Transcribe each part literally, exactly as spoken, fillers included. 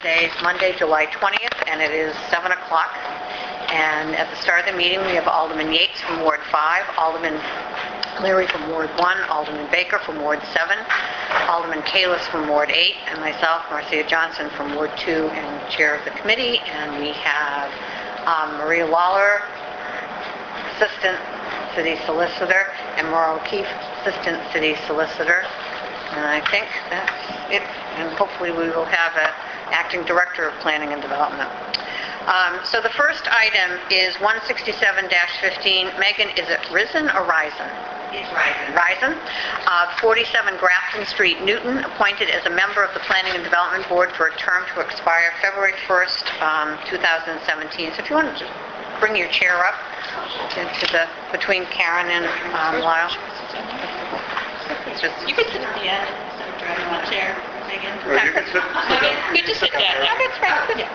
Today is Monday, July twentieth, and it is seven o'clock. And at the start of the meeting, we have Alderman Yates from Ward five, Alderman Leary from Ward one, Alderman Baker from Ward seven, Alderman Kalis from Ward eight, and myself, Marcia Johnson, from Ward two, and Chair of the committee. And we have um, Maria Waller, Assistant City Solicitor, and Maura O'Keefe, Assistant City Solicitor. And I think that's it. And hopefully we will have a Acting Director of Planning and Development. Um, so the first item is one sixty-seven dash fifteen. Megan, is it Risen or Risen? It's Risen. Risen. Uh, forty-seven Grafton Street, Newton, appointed as a member of the Planning and Development Board for a term to expire February first, um, two thousand seventeen. So if you want to just bring your chair up into the, between Karen and um, Lyle. Just, you can sit at the end instead of driving my chair, Megan. Or you can sit, sit down. You just sit down. No, that's right. Yeah.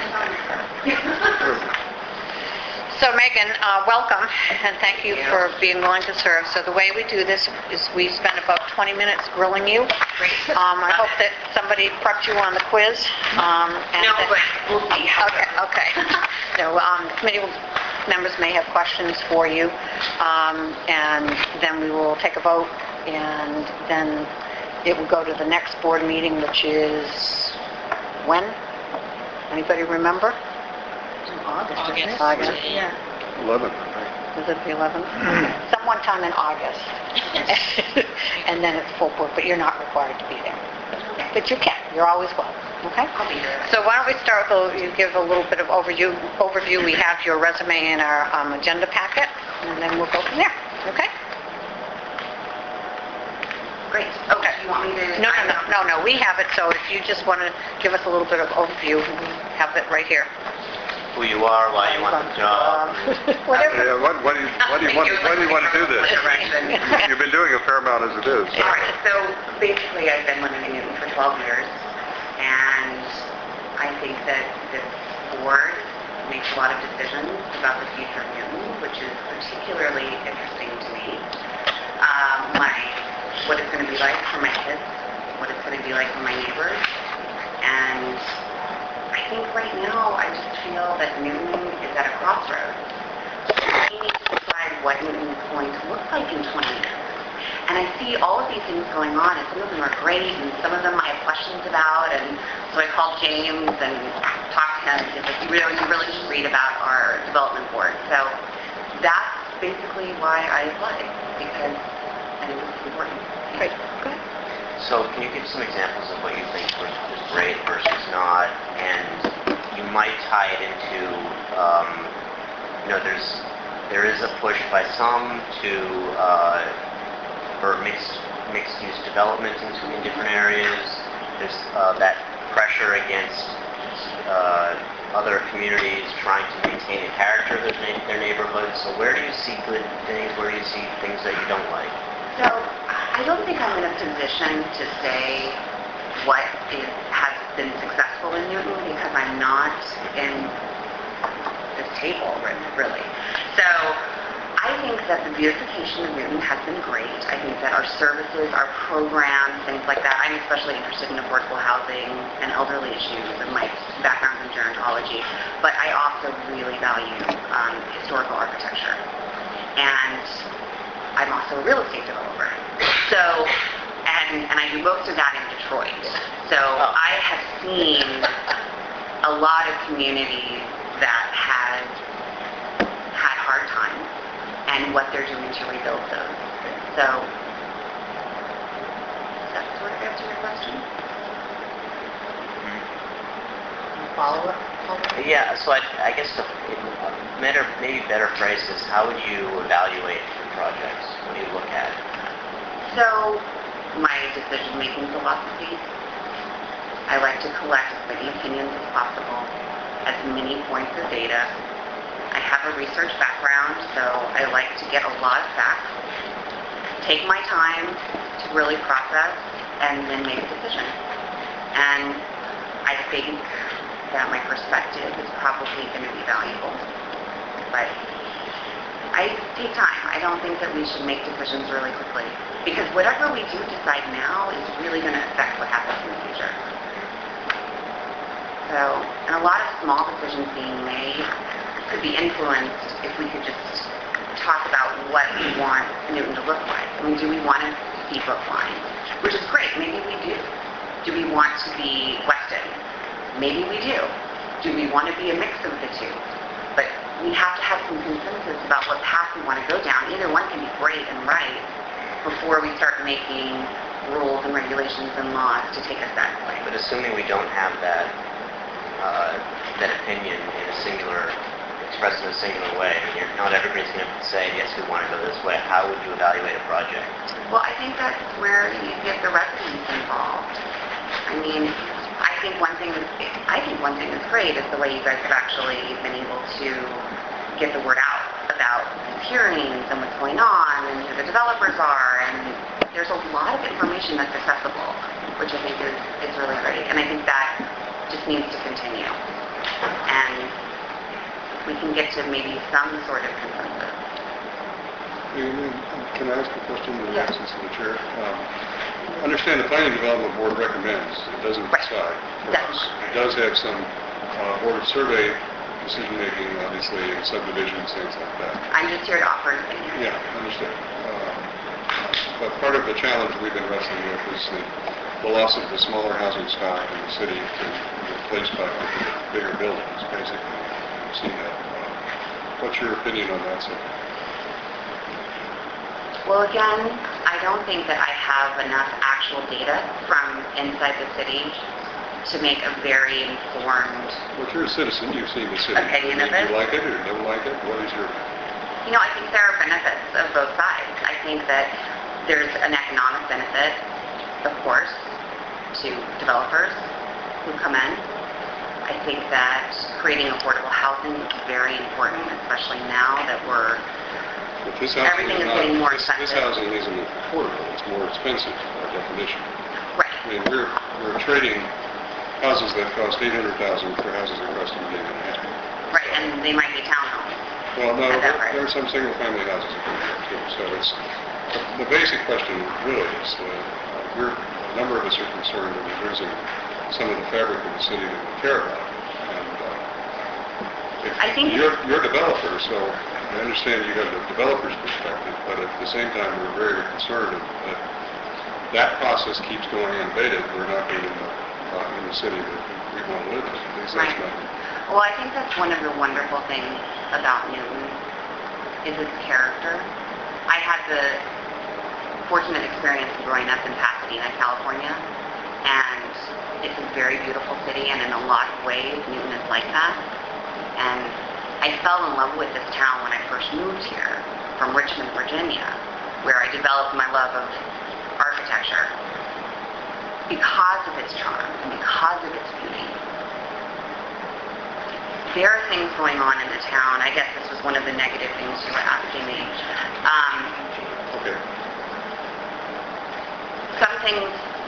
So Megan, uh, welcome, and thank you for being willing to serve. So the way we do this is we spend about twenty minutes grilling you. Great. Um, I hope that somebody prepped you on the quiz. Um, and No, that, but we'll see. Okay, okay. So um, the committee members may have questions for you, um, and then we will take a vote, and then it will go to the next board meeting, which is when? Anybody remember? August, isn't it? August. Yeah. eleven. Is it the eleventh? Some one time in August. And then it's full board, but you're not required to be there. But you can. You're always welcome. Okay? I'll be there. So why don't we start with, you give a little bit of overview. Overview. We have your resume in our um, agenda packet, and then we'll go from there. Okay? Great. Okay. You want me to? No, no, no, no, no. We have it. So if you just want to give us a little bit of overview, we have it right here. Who you are, why you want the job. Whatever. Yeah, what, what do you, what do you want, why do you want to do this? Direction. You've been doing a fair amount as it is. All right, so basically I've been living in Newton for twelve years, and I think that this board makes a lot of decisions about the future of Newton, which is particularly interesting to me. Um, my, what it's going to be like for my kids, what it's going to be like for my neighbors, and I think right now I just feel that Newton is at a crossroads. We need to decide what Newton is going to look like in twenty years. And I see all of these things going on, and some of them are great, and some of them I have questions about, and so I called James and talked to him, and he's like, you really, you really should read about our development board. So that's basically why I applied, because I think it's important. Great. Good. So can you give some examples of what you think is great versus not? And you might tie it into, um, you know, there's there is a push by some to uh, for mixed mixed use development in, in different areas. There's uh, that pressure against uh, other communities trying to maintain the character of their, na- their neighborhoods. So where do you see good things? Where do you see things that you don't like? So I don't think I'm in a position to say what is, has been successful in Newton, because I'm not in this table, really. So I think that the beautification of Newton has been great. I think that our services, our programs, things like that. I'm especially interested in affordable housing and elderly issues, and my background's in gerontology. But I also really value um, historical architecture. And I'm also a real estate developer. So, and, and I do most of that in Detroit. So I have seen a lot of communities that had had hard times and what they're doing to rebuild those. So, does that sort of answer your question? Follow up. Yeah, so I, I guess the better, maybe better phrase is, how would you evaluate your projects? What do you look at? So, my decision-making philosophy, I like to collect as many opinions as possible, as many points of data. I have a research background, so I like to get a lot of facts, take my time to really process, and then make a decision. And I think that my perspective is probably going to be valuable, but I take time. I don't think that we should make decisions really quickly, because whatever we do decide now is really going to affect what happens in the future. So, and a lot of small decisions being made could be influenced if we could just talk about what we want Newton to look like. I mean, do we want to be Brookline? Which is great, maybe we do. Do we want to be Weston? Maybe we do. Do we want to be a mix of the two? But we have to have some consensus about what path we want to go down. Either one can be great and right before we start making rules and regulations and laws to take us that way. But assuming we don't have that uh, that opinion in a singular, expressed in a singular way, I mean, you're, not everybody's going to say, yes, we want to go this way. How would you evaluate a project? Well, I think that's where you get the residents involved. I mean, I think one thing that's, I think one thing that's great is the way you guys have actually been able to get the word out about these hearings and what's going on and who the developers are, and there's a lot of information that's accessible, which I think is, is really great. And I think that just needs to continue. And we can get to maybe some sort of consensus. Can I ask a question in the Yes. absence of the chair? Um, Understand the Planning Development Board recommends, it doesn't Right. decide for Doesn't. us. It does have some uh, Board of Survey decision-making, obviously, and subdivisions, things like that. I'm just here to offer an opinion. Yeah, understood. Um, But part of the challenge we've been wrestling with is the, the loss of the smaller housing stock in the city to be replaced by bigger buildings, basically. We've seen that. Uh, What's your opinion on that subject? Well, again, I don't think that I have enough actual data from inside the city to make a very informed, Well, if you're a citizen, you've seen the city. Opinion of Do it? you like it or don't like it? What is your... you know, I think there are benefits of both sides. I think that there's an economic benefit, of course, to developers who come in. I think that creating affordable housing is very important, especially now that we're But this housing Everything is not- getting more this- This expensive. housing isn't affordable, it's more expensive by definition. right. I mean, we're, we're trading houses that cost eight hundred thousand dollars for houses that cost a million and a half. Right, and they might be townhomes. Well, no, Is that there right? there are some single-family houses that go there too, so it's, the basic question really is, uh, we're, a number of us are concerned that we're losing some of the fabric of the city that we care about. And uh, if I think you're, you're a developer, so I understand you have the developer's perspective, but at the same time, we're very concerned that that process keeps going unabated. We're not going to uh, in the city that we want to live in. At least that's Right. my... Well, I think that's one of the wonderful things about Newton is its character. I had the fortunate experience of growing up in Pasadena, California, and it's a very beautiful city, and in a lot of ways, Newton is like that. And I fell in love with this town when I first moved here from Richmond, Virginia, where I developed my love of architecture because of its charm and because of its beauty. There are things going on in the town. I guess this was one of the negative things you were asking me. Um, Okay. some things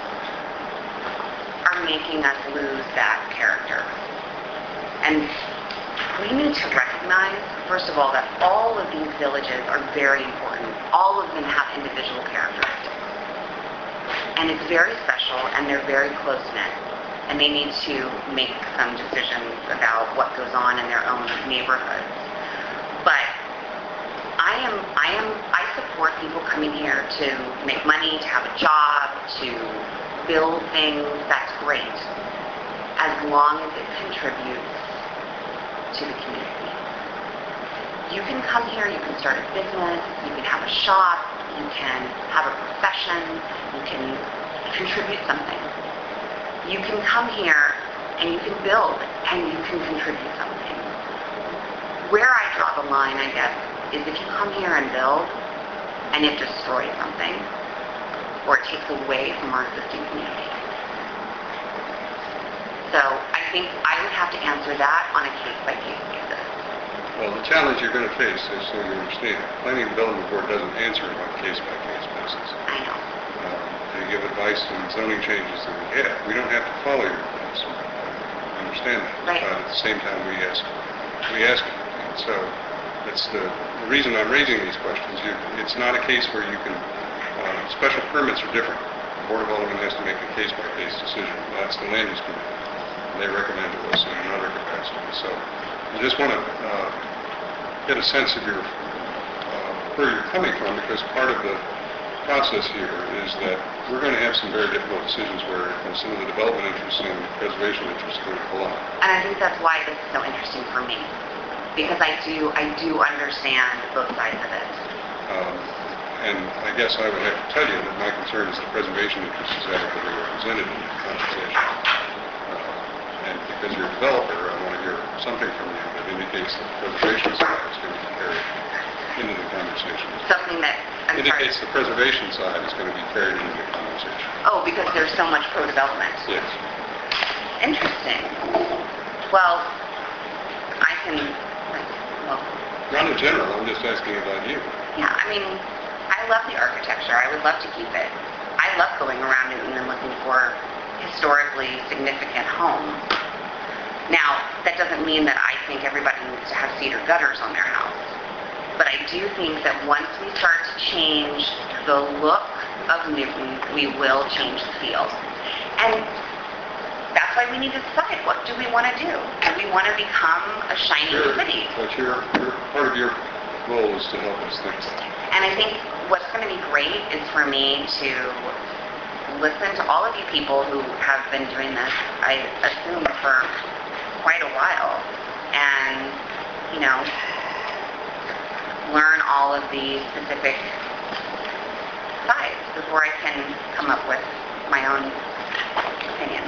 are making us lose that character. And we need to recognize, first of all, that all of these villages are very important. All of them have individual characteristics. And it's very special, and they're very close-knit. And they need to make some decisions about what goes on in their own neighborhoods. But I am, I am, I support people coming here to make money, to have a job, to build things. That's great, as long as it contributes to the community. You can come here, you can start a business, you can have a shop, you can have a profession, you can contribute something. You can come here and you can build and you can contribute something. Where I draw the line, I guess, is if you come here and build and it destroys something or it takes away from our existing community. So I think I would have to answer that on a case-by-case basis. Well, the challenge you're going to face, as so you understand, Planning and Development Board doesn't answer on a case-by-case basis. I know. Um, They give advice on zoning changes that we have. We don't have to follow your advice. I understand that. Right. But at the same time, we ask, we ask it. And so that's the, the reason I'm raising these questions. You, it's not a case where you can, uh, special permits are different. The Board of Aldermen has to make a case-by-case decision. That's the land use committee. they recommend to us in another capacity. So I just want to uh, get a sense of your uh, where you're coming from, because part of the process here is that we're going to have some very difficult decisions where uh, some of the development interests and preservation interests are going to collide. And I think that's why this is so interesting for me, because I do I do understand both sides of it. Um, and I guess I would have to tell you that my concern is the preservation interest is adequately represented in the conversation. Uh, and because you're a developer, I want to hear something from you that indicates that the preservation side is going to be carried into the conversation. Something that, I'm indicates sorry. the preservation side is going to be carried into the conversation. Oh, because there's so much pro-development. Yes. Interesting. Well, I can, well, Not in general, I'm just asking about you. yeah, I mean, I love the architecture. I would love to keep it. I love going around Newton and looking for historically significant homes. Now, that doesn't mean that I think everybody needs to have cedar gutters on their house. But I do think that once we start to change the look of Newton, we will change the feel. And that's why we need to decide, what do we want to do? Do we want to become a shiny Sure. city? But your, your, part of your role is to help us think about it. And I think what's going to be great is for me to listen to all of you people who have been doing this, I assume, for quite a while. And, you know, learn all of the specific sides before I can come up with my own opinion.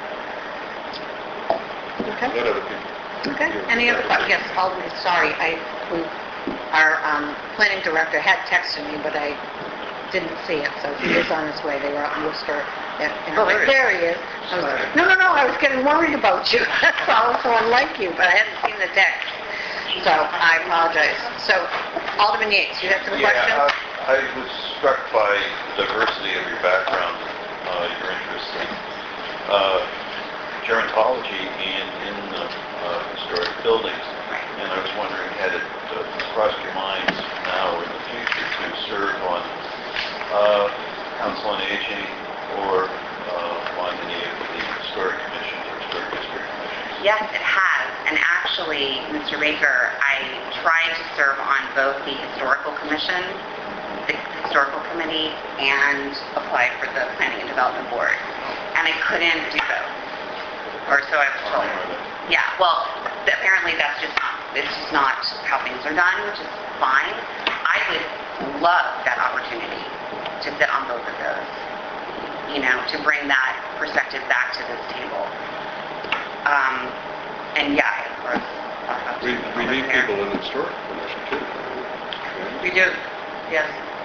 Okay. Let other people. Okay. give Any other, their- yes, Alderman, sorry, I, we, our um, planning director had texted me, but I didn't see it, so he is on his way. They were out in Worcester. And, and Oh, I'm like, there there he is. I was, no, no, no, I was getting worried about you. That's all, so unlike you, but I hadn't seen the text. So I apologize. So, Alderman Yates, you have some Yeah, questions? I, I was struck by the diversity of your background, uh, your interest in uh, gerontology and in uh, uh, historic buildings. And I was wondering, had it uh, crossed your minds now or in the future to serve on uh, Council on Aging or uh, on any of the historic commissions or historic district commissions? Yes, it has. And actually, Mister Baker, I tried to serve on both the Historical Commission, the Historical Committee, and applied for the Planning and Development Board. And I couldn't do both. Or so I was told. Yeah, well, apparently that's just not, it's just not how things are done, which is fine. I would love that opportunity to sit on both of those, you know, to bring that perspective back to this table. Um, and yeah, I, of course, thought about We, doing we over need there. people in the historic commission too. Okay. We do, yes.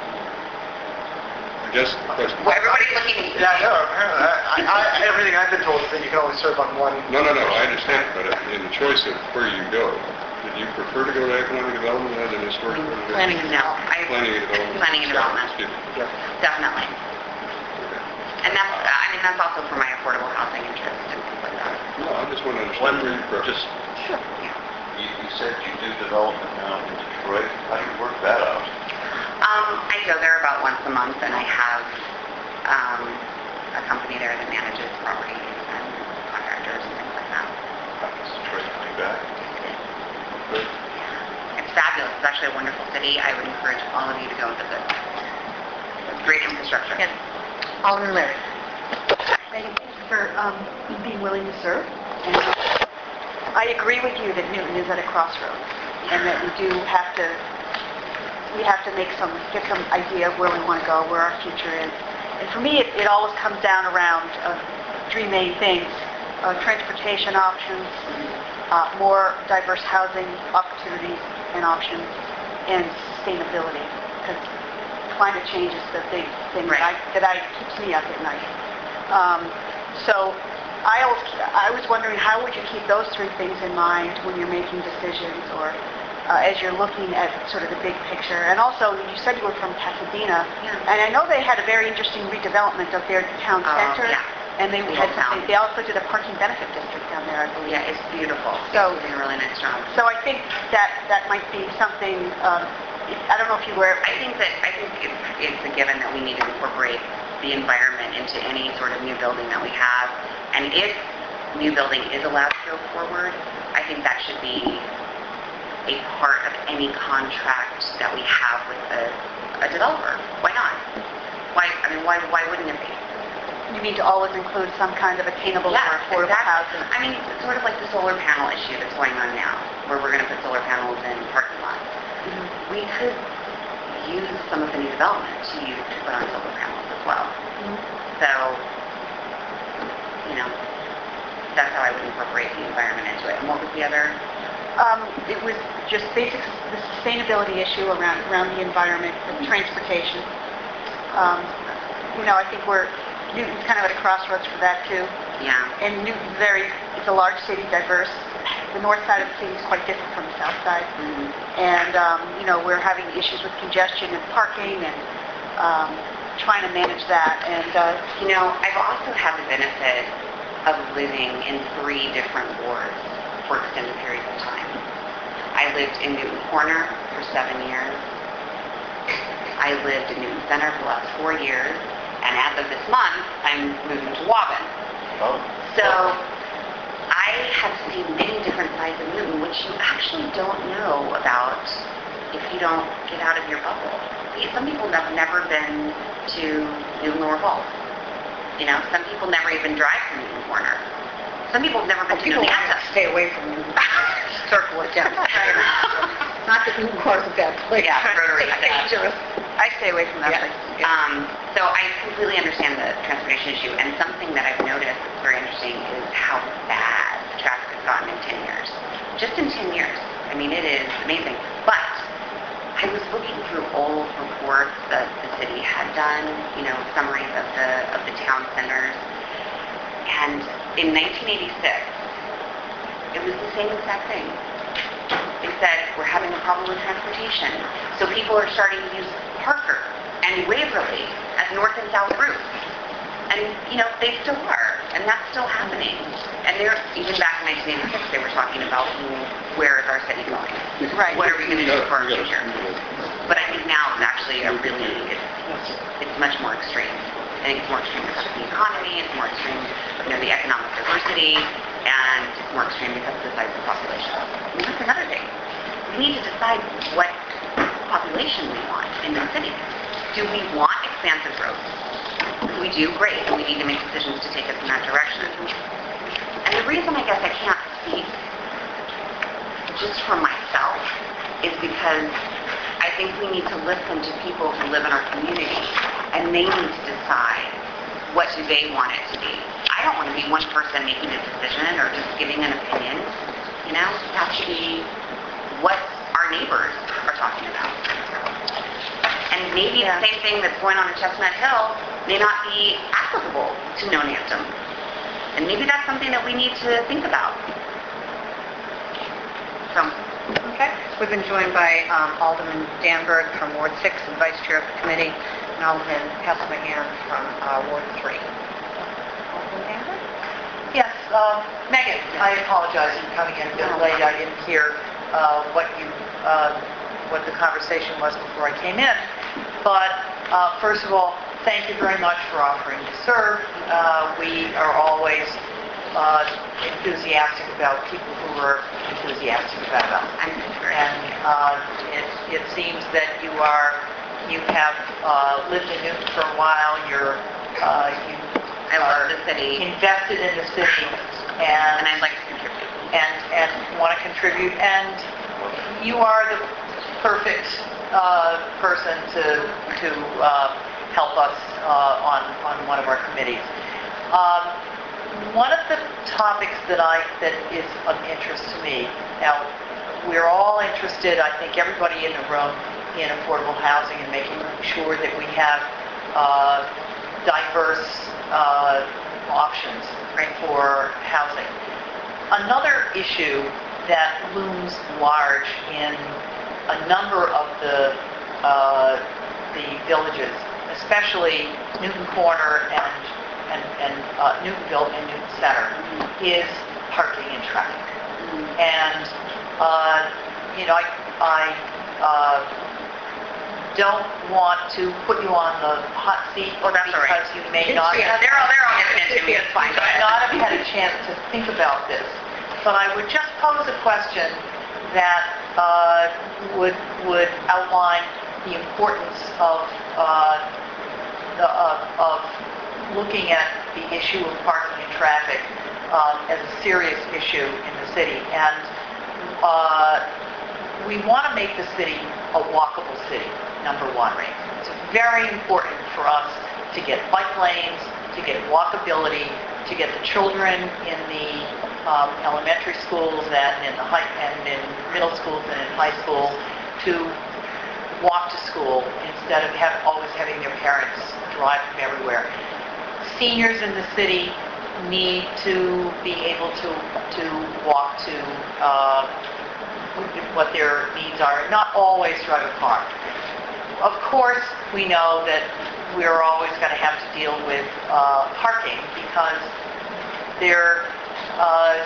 I guess the question. Well, everybody's looking. Yeah, no, apparently, I, I, everything I've been told is that you can only serve on one. No, no, no, I understand, but in the choice of where you go, did you prefer to go to economic development rather than historic? preservation? Planning and No, I, Planning and development? Planning and Sorry, development. Excuse me. Yeah. definitely. Okay. And that's, I mean, that's also for my affordable housing interest and things like that. No, I just want to One, understand where you prefer. just, Sure. Yeah. you, you said you do development now in Detroit. How do you work that out? Um, I go there about once a month, and I have um, a company there that manages properties and contractors and things like that. Is Detroit coming back? Good. It's fabulous. It's actually a wonderful city. I would encourage all of you to go and visit. It's great infrastructure. Yes. Alderman Larry. Thank you for um, being willing to serve. And I agree with you that Newton is at a crossroads, and that we do have to we have to make some get some idea of where we want to go, where our future is. And for me, it, it always comes down around uh, three main things: uh, transportation options, uh, more diverse housing opportunities and options, and sustainability. Because climate change is the big thing that I that I keeps me up at night. Um, so I always, I was wondering, how would you keep those three things in mind when you're making decisions, or uh, as you're looking at sort of the big picture? And also, you said you were from Pasadena, Yeah. and I know they had a very interesting redevelopment of their town Oh, center, yeah. and they Little had town. something. They also did a parking benefit district down there, I believe. Yeah, it's beautiful. So- It's doing a really nice job. So I think that that might be something. Um, I don't know if you were. I think that I think it's, it's a given that we need to incorporate the environment into any sort of new building that we have. And if new building is allowed to go forward, I think that should be a part of any contract that we have with a, a developer. Why not? Why, I mean, why, why wouldn't it be? You need to always include some kind of attainable or Yeah, affordable exactly. housing. I mean, it's sort of like the solar panel issue that's going on now, where we're going to put solar panels in parking lots. Mhm. We could use some of the new development to use to put on solar panels as well. Mhm. So, you know, that's how I would incorporate the environment into it. And what was the other? Um, it was just basic, the sustainability issue around, around the environment, the transportation. Um, you know, I think we're, Newton's kind of at a crossroads for that too. Yeah. And Newton's very, it's a large city, diverse. The north side of the city is quite different from the south side. Mhm. And, um, you know, we're having issues with congestion and parking and um, trying to manage that. And, uh, You know, I've also had the benefit of living in three different wards for extended periods of time. I lived in Newton Corner for seven years. I lived in Newton Center for the last four years. And as of this month, I'm moving to Woburn. Oh. So I have seen many different sides of Newton, which you actually don't know about if you don't get out of your bubble. Some people have never been to Newton Lower Falls. You know, some people never even drive to Newton Corner. Some people have never been to People Newton want to Access. stay away from Newton, circle it down. Not that Newton Corner's a bad place. Yeah, Rotary It's Act. dangerous. I stay away from that Yeah. place. Um, so I completely understand the transportation issue, and something that I've noticed that's very interesting is how bad the traffic has gotten in ten years. Just in ten years. I mean, it is amazing. But I was looking through old reports that the city had done, you know, summaries of the of the town centers, and in nineteen eighty-six, it was the same exact thing. They said, we're having a problem with transportation, so people are starting to use Parker and Waverly as north and south routes. And, you know, they still are, and that's still happening. And they're, even back in nineteen eighty-six, they were talking about, well, where is our city going? Right. What are we going to do for our You gotta- future? you gotta- But I think now it's actually a really, it's, it's much more extreme. I think it's more extreme because of the economy, it's more extreme, you know, the economic diversity, and it's more extreme because of the size of the population. And that's another thing. We need to decide what population we want in the city. Do we want expansive growth? If we do, great, and we need to make decisions to take us in that direction. And the reason I guess I can't speak just for myself is because I think we need to listen to people who live in our community, and they need to decide what do they want it to be. I don't want to be one person making a decision or just giving an opinion. You know, it has to be what our neighbors are talking about. And maybe Yeah. the same thing that's going on in Chestnut Hill may not be applicable to Nonantum. And maybe that's something that we need to think about. So, Okay. We've been joined by um, Alderman Danberg from Ward six and Vice Chair of the committee, and Alderman Hesselman from uh, Ward three. Alderman Danberg? Yes, um, Megan, I apologize for coming in a bit late. I didn't hear uh, what you, uh, what the conversation was before I came in. But uh, first of all, thank you very much for offering to serve. Uh, We are always uh, enthusiastic about people who are enthusiastic about us. I'm very And uh, it, it seems that you are, you have uh, lived in Newton for a while. You're, uh, you I love are the city, invested in the city, and and I'd like to contribute. and and want to contribute. And you are the perfect uh, person to to uh, help us uh, on on one of our committees. Um, one of the topics that I that is of interest to me. Now, we're all interested. I think everybody in the room in affordable housing and making sure that we have uh, diverse uh, options for housing. Another issue that looms large in a number of the uh, the villages, especially Newton Corner and and, and uh, Newtonville and Newton Center, is parking and traffic. And uh, you know, I, I uh, don't want to put you on the hot seat Oh, that's all right. because you may not Yeah, have... they're all, they're all getting into me, it's fine. You may not have had a chance to think about this, but I would just pose a question that uh, would would outline the importance of uh, the, of, of looking at the issue of parking and traffic um, as a serious issue in the city. And uh, we want to make the city a walkable city, number one. It's very important for us to get bike lanes, to get walkability, to get the children in the um, elementary schools and in the high and in middle schools and in high school to walk to school instead of have, always having their parents drive them everywhere. Seniors in the city need to be able to to walk to uh, what their needs are, not always drive a car. Of course, we know that we're always going to have to deal with uh, parking because there uh,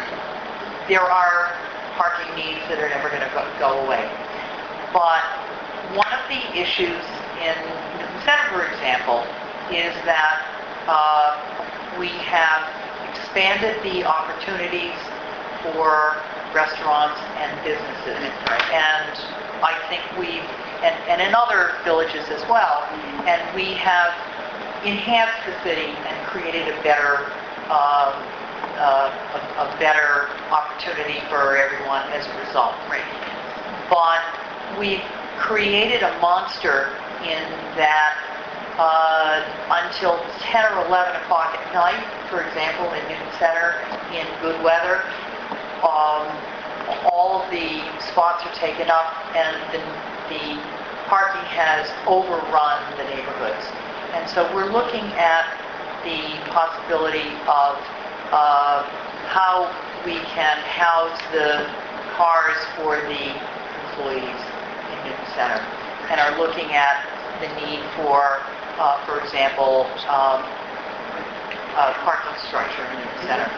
there are parking needs that are never going to go, go away. But one of the issues in Newton Center, for example, is that uh, we have expanded the opportunities for restaurants and businesses. And I think we've, and, and in other villages as well, and we have enhanced the city and created a better, um, uh, a, a better opportunity for everyone as a result. Right. But we've created a monster in that uh, until ten or eleven o'clock at night, for example, in Newton Center, in good weather, um, all of the spots are taken up and the, the parking has overrun the neighborhoods. And so we're looking at the possibility of uh, how we can house the cars for the employees in Newton Center, and are looking at the need for, uh, for example, um, uh, parking structure in Newton Center.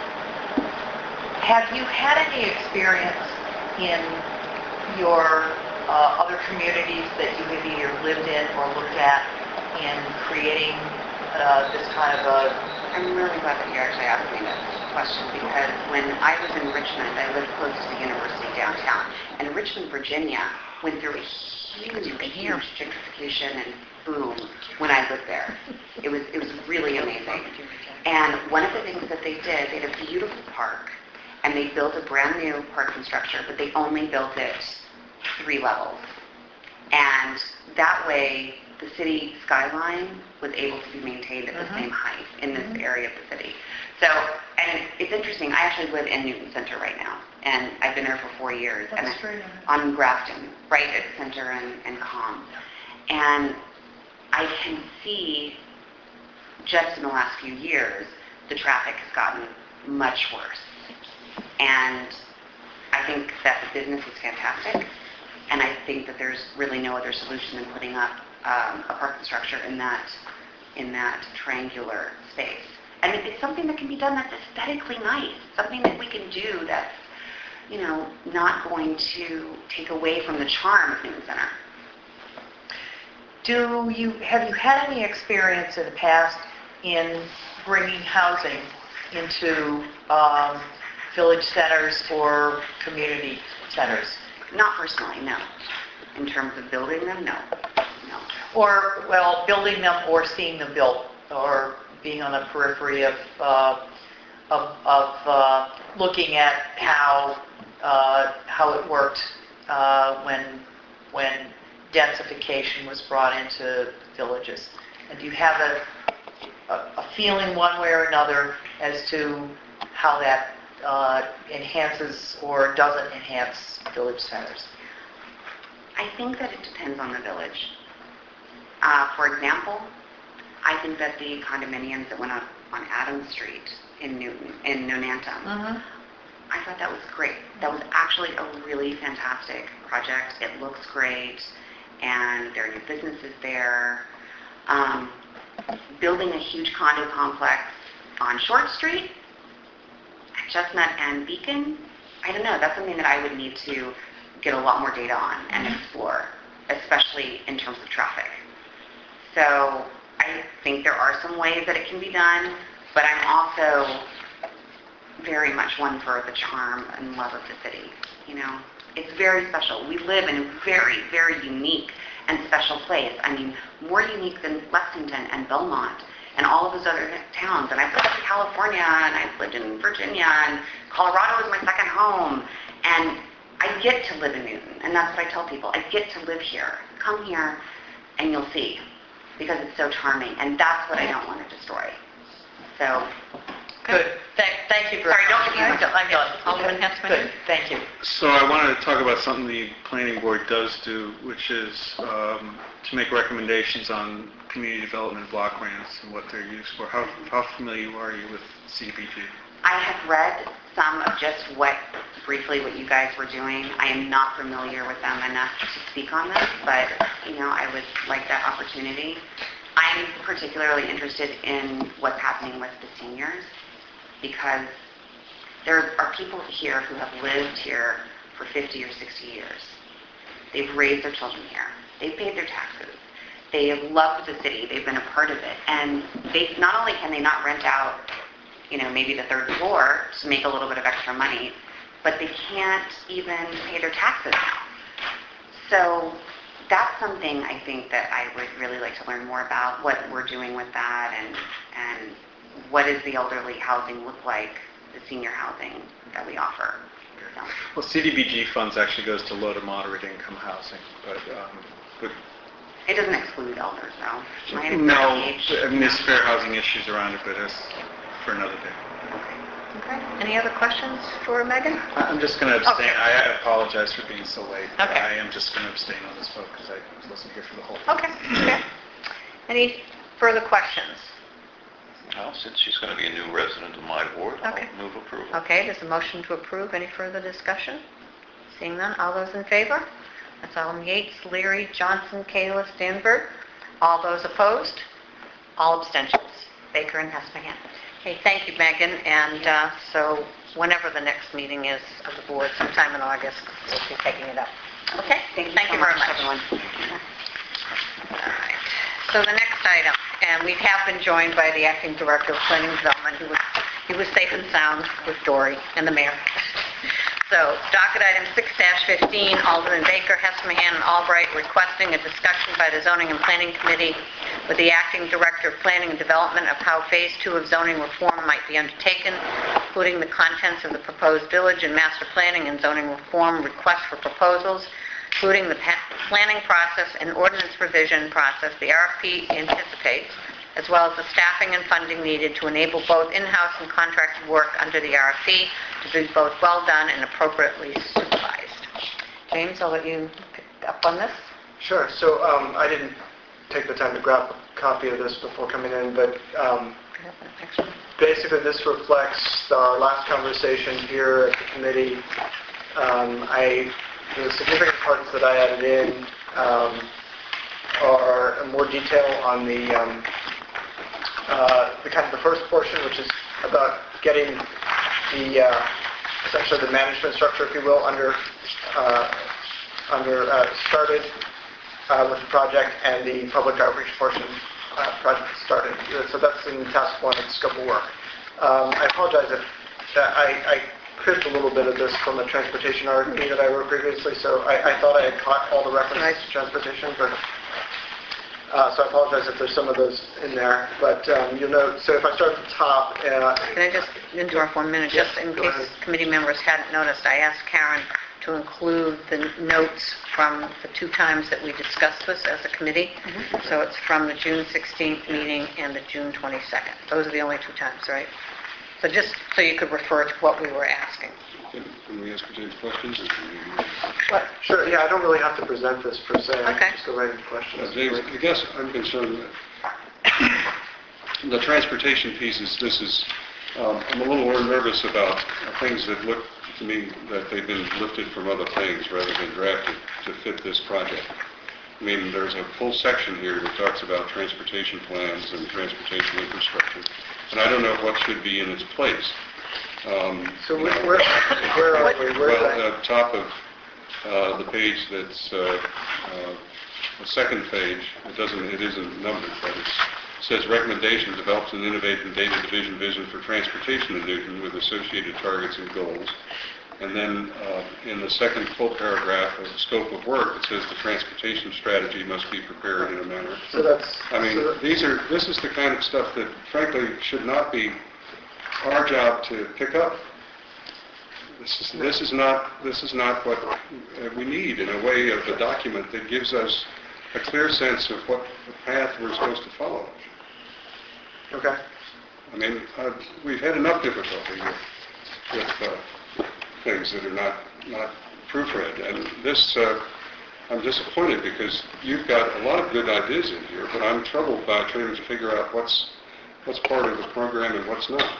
Have you had any experience in your uh, other communities that you have either lived in or looked at in creating uh, this kind of a... I'm really glad that you actually asked me this question because when I was in Richmond, I lived close to the university downtown, and Richmond, Virginia went through a huge, huge gentrification and boom when I lived there. It was, it was really amazing. And one of the things that they did, they had a beautiful park, and they built a brand new parking structure, but they only built it three levels. And that way, the city skyline was able to be maintained at the Mm-hmm. same height in this Mm-hmm. area of the city. So, and it's interesting, I actually live in Newton Center right now, and I've been there for four years. That's and straight on Grafton, right at Center and, and Com. And I can see, just in the last few years, the traffic has gotten much worse. And I think that the business is fantastic, and I think that there's really no other solution than putting up um, a parking structure in that in that triangular space. And it- it's something that can be done that's aesthetically nice, something that we can do that's, you know, not going to take away from the charm of Newton Center. Do you, have you had any experience in the past in bringing housing into um, village centers or community centers? Not personally, no. In terms of building them, no. No. Or, well, building them or seeing them built, or being on the periphery of, uh, of, of uh, looking at how, uh, how it worked uh, when, when densification was brought into villages. And do you have a, a, a feeling one way or another as to how that uh, enhances or doesn't enhance village centers? I think that it depends on the village. Uh, for example, I think that the condominiums that went up on Adams Street in Newton, in Nonantum, Mm-hmm. I thought that was great. That was actually a really fantastic project. It looks great, and there are new businesses there. Um, building a huge condo complex on Short Street, at Chestnut and Beacon, I don't know. That's something that I would need to get a lot more data on and explore. especially in terms of traffic. So I think there are some ways that it can be done, but I'm also very much one for the charm and love of the city. You know, it's very special. We live in a very, very unique and special place. I mean, more unique than Lexington and Belmont and all of those other towns. And I've lived in California, and I've lived in Virginia, and Colorado is my second home. And I get to live in Newton, and that's what I tell people. I get to live here. Come here, and you'll see, because it's so charming. And that's what I don't want to destroy. So, Good. Thank, thank you very Sorry, much. don't get me I'm done. I'm done. Alderman Hessman? Good, thank you. So I wanted to talk about something the planning board does do, which is um, to make recommendations on community development block grants and what they're used for. How, how familiar are you with C D B G? I have read some of just what, briefly, what you guys were doing. I am not familiar with them enough to speak on this, but, you know, I would like that opportunity. I'm particularly interested in what's happening with the seniors, because there are people here who have lived here for fifty or sixty years. They've raised their children here. They've paid their taxes. They have loved the city. They've been a part of it. And they not only can they not rent out, you know, maybe the third floor to make a little bit of extra money, but they can't even pay their taxes now. So that's something I think that I would really like to learn more about, what we're doing with that, and and what does the elderly housing look like, the senior housing that we offer. So, Well, C D B G funds actually goes to low to moderate income housing, but, um, but it doesn't exclude elders, though. My no, age, I mean, there's fair housing issues around it, but that's for another day. Okay. Any other questions for Megan? I'm just going to abstain. Okay. I apologize for being so late. but Okay. I am just going to abstain on this vote because I wasn't here for the whole thing. Okay, okay. Any further questions? Well, since she's going to be a new resident of my ward, Okay. I'll move approval. Okay, there's a motion to approve. Any further discussion? Seeing none, all those in favor? That's Alderman Yates, Leary, Johnson, Kayla, Stanford. All those opposed? All abstentions. Baker and Hessingham. Okay, thank you, Megan. And uh, so whenever the next meeting is of the board, sometime in August, we'll be taking it up. Okay? Thank you Thank so you very much, much. everyone. All right. So the next item, and we have been joined by the acting director of planning and development, who was, he was safe and sound with Dory and the mayor. So docket item six fifteen, Alderman Baker, Hessingham, and Albright requesting a discussion by the zoning and planning committee with the acting director of planning and development of how phase two of zoning reform might be undertaken, including the contents of the proposed village and master planning and zoning reform request for proposals, including the pa- planning process and ordinance revision process the R F P anticipates, as well as the staffing and funding needed to enable both in-house and contracted work under the R F P to be both well done and appropriately supervised. James, I'll let you pick up on this. Sure. So um, I didn't take the time to grab a copy of this before coming in, but um, basically this reflects our last conversation here at the committee. Um, I, the significant parts that I added in um, are more detail on the, um, uh, the kind of the first portion, which is about getting the uh, essentially the management structure, if you will, under uh, under uh, started uh, with the project, and the public outreach portion uh, project started. So that's in task one of the scope of work. Um, I apologize if that I, I cribbed a little bit of this from the transportation R F P that I wrote previously, so I, I thought I had caught all the references to transportation, but uh, so I apologize if there's some of those in there. But um, you'll note, so if I start at the top, uh, Can I just interrupt one minute, just in go case ahead. committee members hadn't noticed, I asked Karen to include the notes from the two times that we discussed this as a committee. So it's from the June sixteenth meeting and the June twenty-second. Those are the only two times, right? So just so you could refer to what we were asking. Can can we ask James questions? or can we- What? sure, yeah, I don't really have to present this per se. I Okay. can just go right into questions. Uh, James, I guess I'm concerned that the transportation pieces, this is, um, I'm a little more nervous about things that look to me that they've been lifted from other things rather than drafted to fit this project. I mean, there's a full section here that talks about transportation plans and transportation infrastructure, and I don't know what should be in its place. Um, So you where, know, where where are we? Where Well, is that? at the top of uh, the page that's uh, uh, the second page, it doesn't, it isn't numbered, but it's, it says recommendation develops an innovative data division vision for transportation in Newton with associated targets and goals. And then uh, in the second full paragraph of the scope of work, it says the transportation strategy must be prepared in a manner. So that's... I mean, so these are, this is the kind of stuff that frankly should not be our job to pick up. This is, this is not, this is not what we need in a way of a document that gives us a clear sense of what the path we're supposed to follow. Okay. I mean, uh, we've had enough difficulty with, with uh, things that are not, not proofread. And this, uh, I'm disappointed because you've got a lot of good ideas in here, but I'm troubled by trying to figure out what's, what's part of the program and what's not.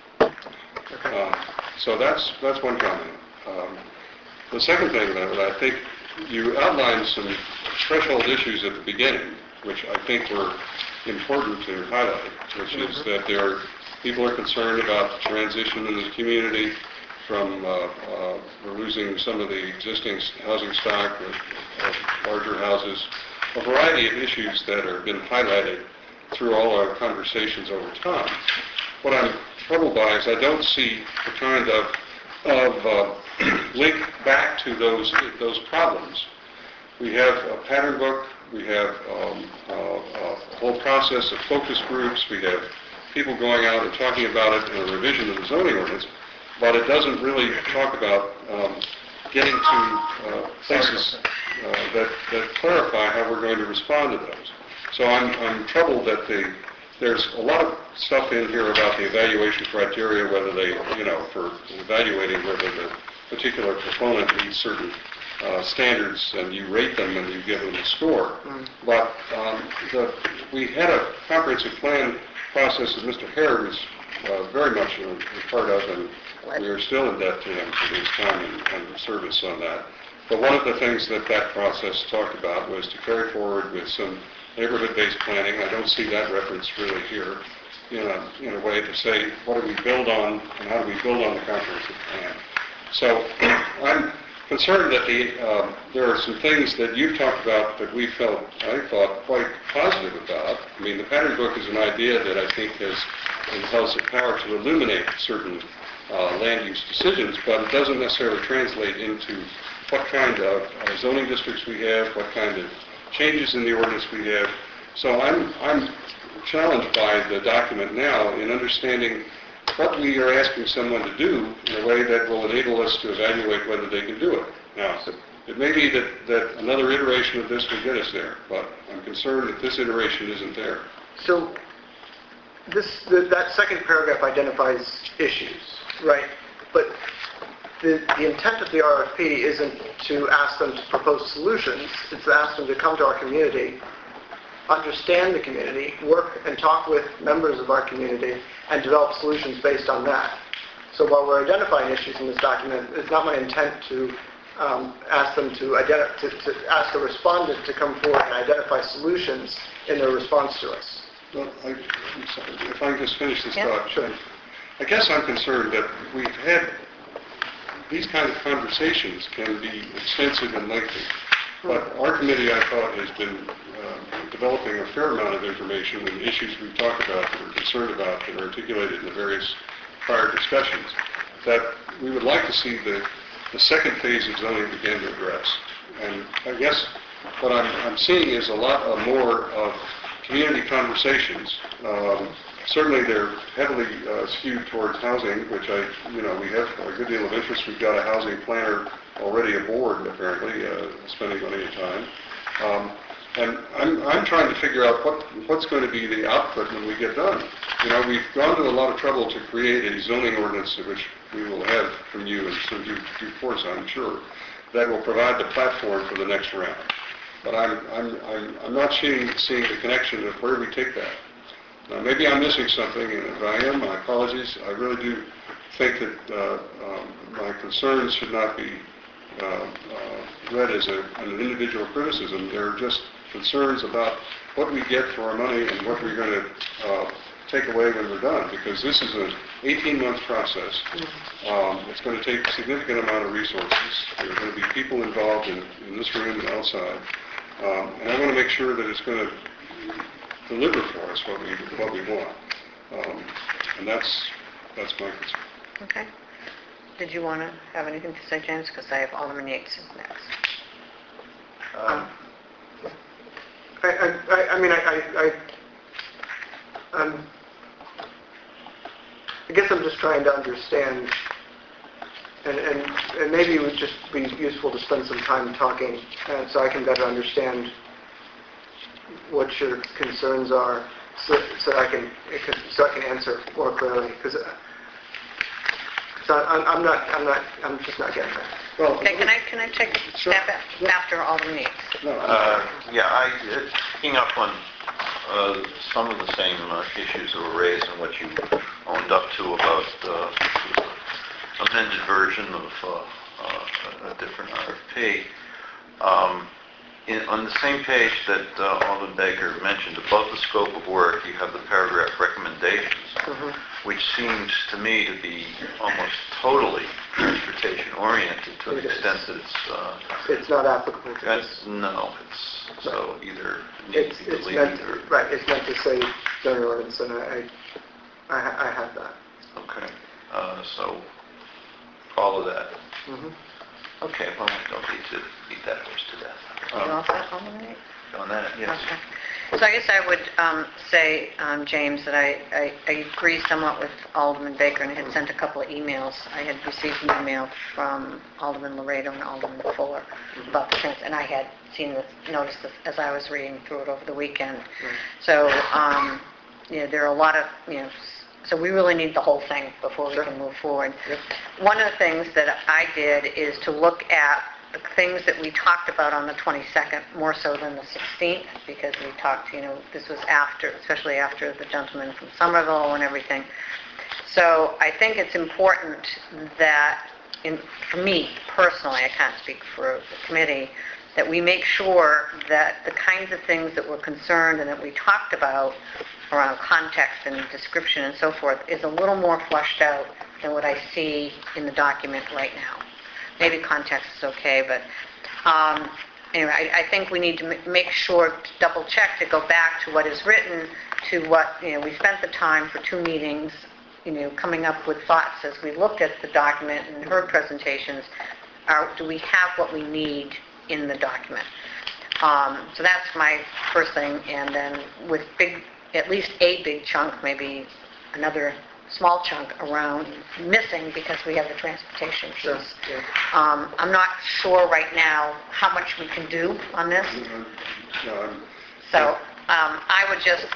Okay. Um, so that's, that's one comment. Um, the second thing, though, that I think you outlined some threshold issues at the beginning, which I think were important to highlight, which is that there are, people are concerned about the transition in the community from, uh, uh, we're losing some of the existing housing stock with uh, larger houses, a variety of issues that have been highlighted through all our conversations over time. What I'm troubled by is I don't see the kind of, of uh, link back to those, those problems. We have a pattern book, we have um, uh, a whole process of focus groups, we have people going out and talking about it in a revision of the zoning ordinance, but it doesn't really talk about um, getting to uh, places uh, that, that clarify how we're going to respond to those. So I'm, I'm troubled that the, there's a lot of stuff in here about the evaluation criteria, whether they, you know, for evaluating whether the particular proponent meets certain uh, standards, and you rate them and you give them a score. Mm. But um, the, we had a comprehensive plan process that Mister Hare was uh, very much a, a part of, and we are still in debt to him for his time and, and service on that. But one of the things that that process talked about was to carry forward with some neighborhood-based planning. I don't see that reference really here in a, in a way to say, what do we build on and how do we build on the comprehensive plan? So I'm concerned that the, uh, there are some things that you've talked about that we felt, I thought, quite positive about. I mean, the pattern book is an idea that I think has, has the power to illuminate certain uh, land use decisions, but it doesn't necessarily translate into what kind of uh, zoning districts we have, what kind of changes in the ordinance we have. So I'm, I'm challenged by the document now in understanding what we are asking someone to do in a way that will enable us to evaluate whether they can do it. Now, it may be that, that another iteration of this will get us there, but I'm concerned that this iteration isn't there. So this, the, that second paragraph identifies issues, right? But the, the intent of the R F P isn't to ask them to propose solutions. It's to ask them to come to our community, understand the community, work and talk with members of our community, and develop solutions based on that. So while we're identifying issues in this document, it's not my intent to um, ask them to, identi- to, to ask a respondent to come forward and identify solutions in their response to us. Well, I, I'm sorry, if I can just finish this Yeah. thought. Sure. I guess I'm concerned that we've had these kind of conversations can be extensive and lengthy. But our committee, I thought, has been uh, developing a fair amount of information and issues we've talked about that we're concerned about that are articulated in the various prior discussions that we would like to see the, the second phase of zoning begin to address. And I guess what I'm, I'm seeing is a lot of more of community conversations. Um, certainly they're heavily uh, skewed towards housing, which I, you know, we have a good deal of interest. We've got a housing planner already aboard, apparently, uh, spending money and time. Um, and I'm, I'm trying to figure out what, what's going to be the output when we get done. You know, we've gone to a lot of trouble to create a zoning ordinance, which we will have from you in some due, due course, I'm sure, that will provide the platform for the next round. But I'm, I'm, I'm, I'm not seeing, seeing the connection of where we take that. Now, maybe I'm missing something, and if I am, my apologies. I really do think that uh, um, my concerns should not be uh, uh, read as a, an individual criticism. They're just concerns about what we get for our money and what we're going to uh, take away when we're done, because this is an eighteen-month process. Um, it's going to take a significant amount of resources. There are going to be people involved in, in this room and outside. Um, And I want to make sure that it's going to deliver for us what we, what we want. Um, And that's, that's my concern. Okay. Did you want to have anything to say, James? Because I have Alderman Yates next. Um, I, I, I- I mean, I, I, I, um, I guess I'm just trying to understand, and, and, and maybe it would just be useful to spend some time talking, uh, so I can better understand what your concerns are, so, so I can, so I can answer more clearly, because I'm, I'm not, I'm not, I'm just not getting there. Well, Okay, can I, can I take a Sure. step at- after Alderman Yates? no, Uh, Yeah, I, uh, picking up on uh, some of the same uh, issues that were raised and what you owned up to about uh, the amended version of uh, uh, a different R F P. Um, in- On the same page that uh, Alderman Baker mentioned, above the scope of work, you have the paragraph recommendations, which seems to me to be almost totally transportation-oriented to an It is. extent that it's, uh, It's not applicable to this. that's, no, it's, so either needs It's, to be it's meant, deleted or, right, it's meant to say zoning ordinance, and I, I, I have that. okay, uh, so follow that. Mhm. Okay, well, we don't need to beat that horse to death. You Um, all set, Alderman Yates? On that, yes. Okay. So I guess I would um, say, um, James, that I, I, I agree somewhat with Alderman Baker, and I had sent a couple of emails. I had received an email from Alderman Laredo and Alderman Fuller about the trans, and I had seen this, noticed this as I was reading through it over the weekend. So, um, you know, there are a lot of, you know, s- so we really need the whole thing before we Sure. can move forward. One of the things that I did is to look at the things that we talked about on the twenty-second, more so than the sixteenth, because we talked, you know, this was after, especially after the gentleman from Somerville and everything. So I think it's important that, in, for me personally, I can't speak for the committee, that we make sure that the kinds of things that we're concerned and that we talked about around context and description and so forth is a little more fleshed out than what I see in the document right now. Maybe context is okay, but um, anyway, I, I think we need to m- make sure to double check, to go back to what is written, to what, you know, we spent the time for two meetings, you know, coming up with thoughts as we looked at the document and heard presentations. Are, do we have what we need in the document? Um, so that's my first thing, and then with big, at least a big chunk, maybe another small chunk around missing because we have the transportation piece. Sure, yeah. Um, I'm not sure right now how much we can do on this, no, I'm- so um, I would just,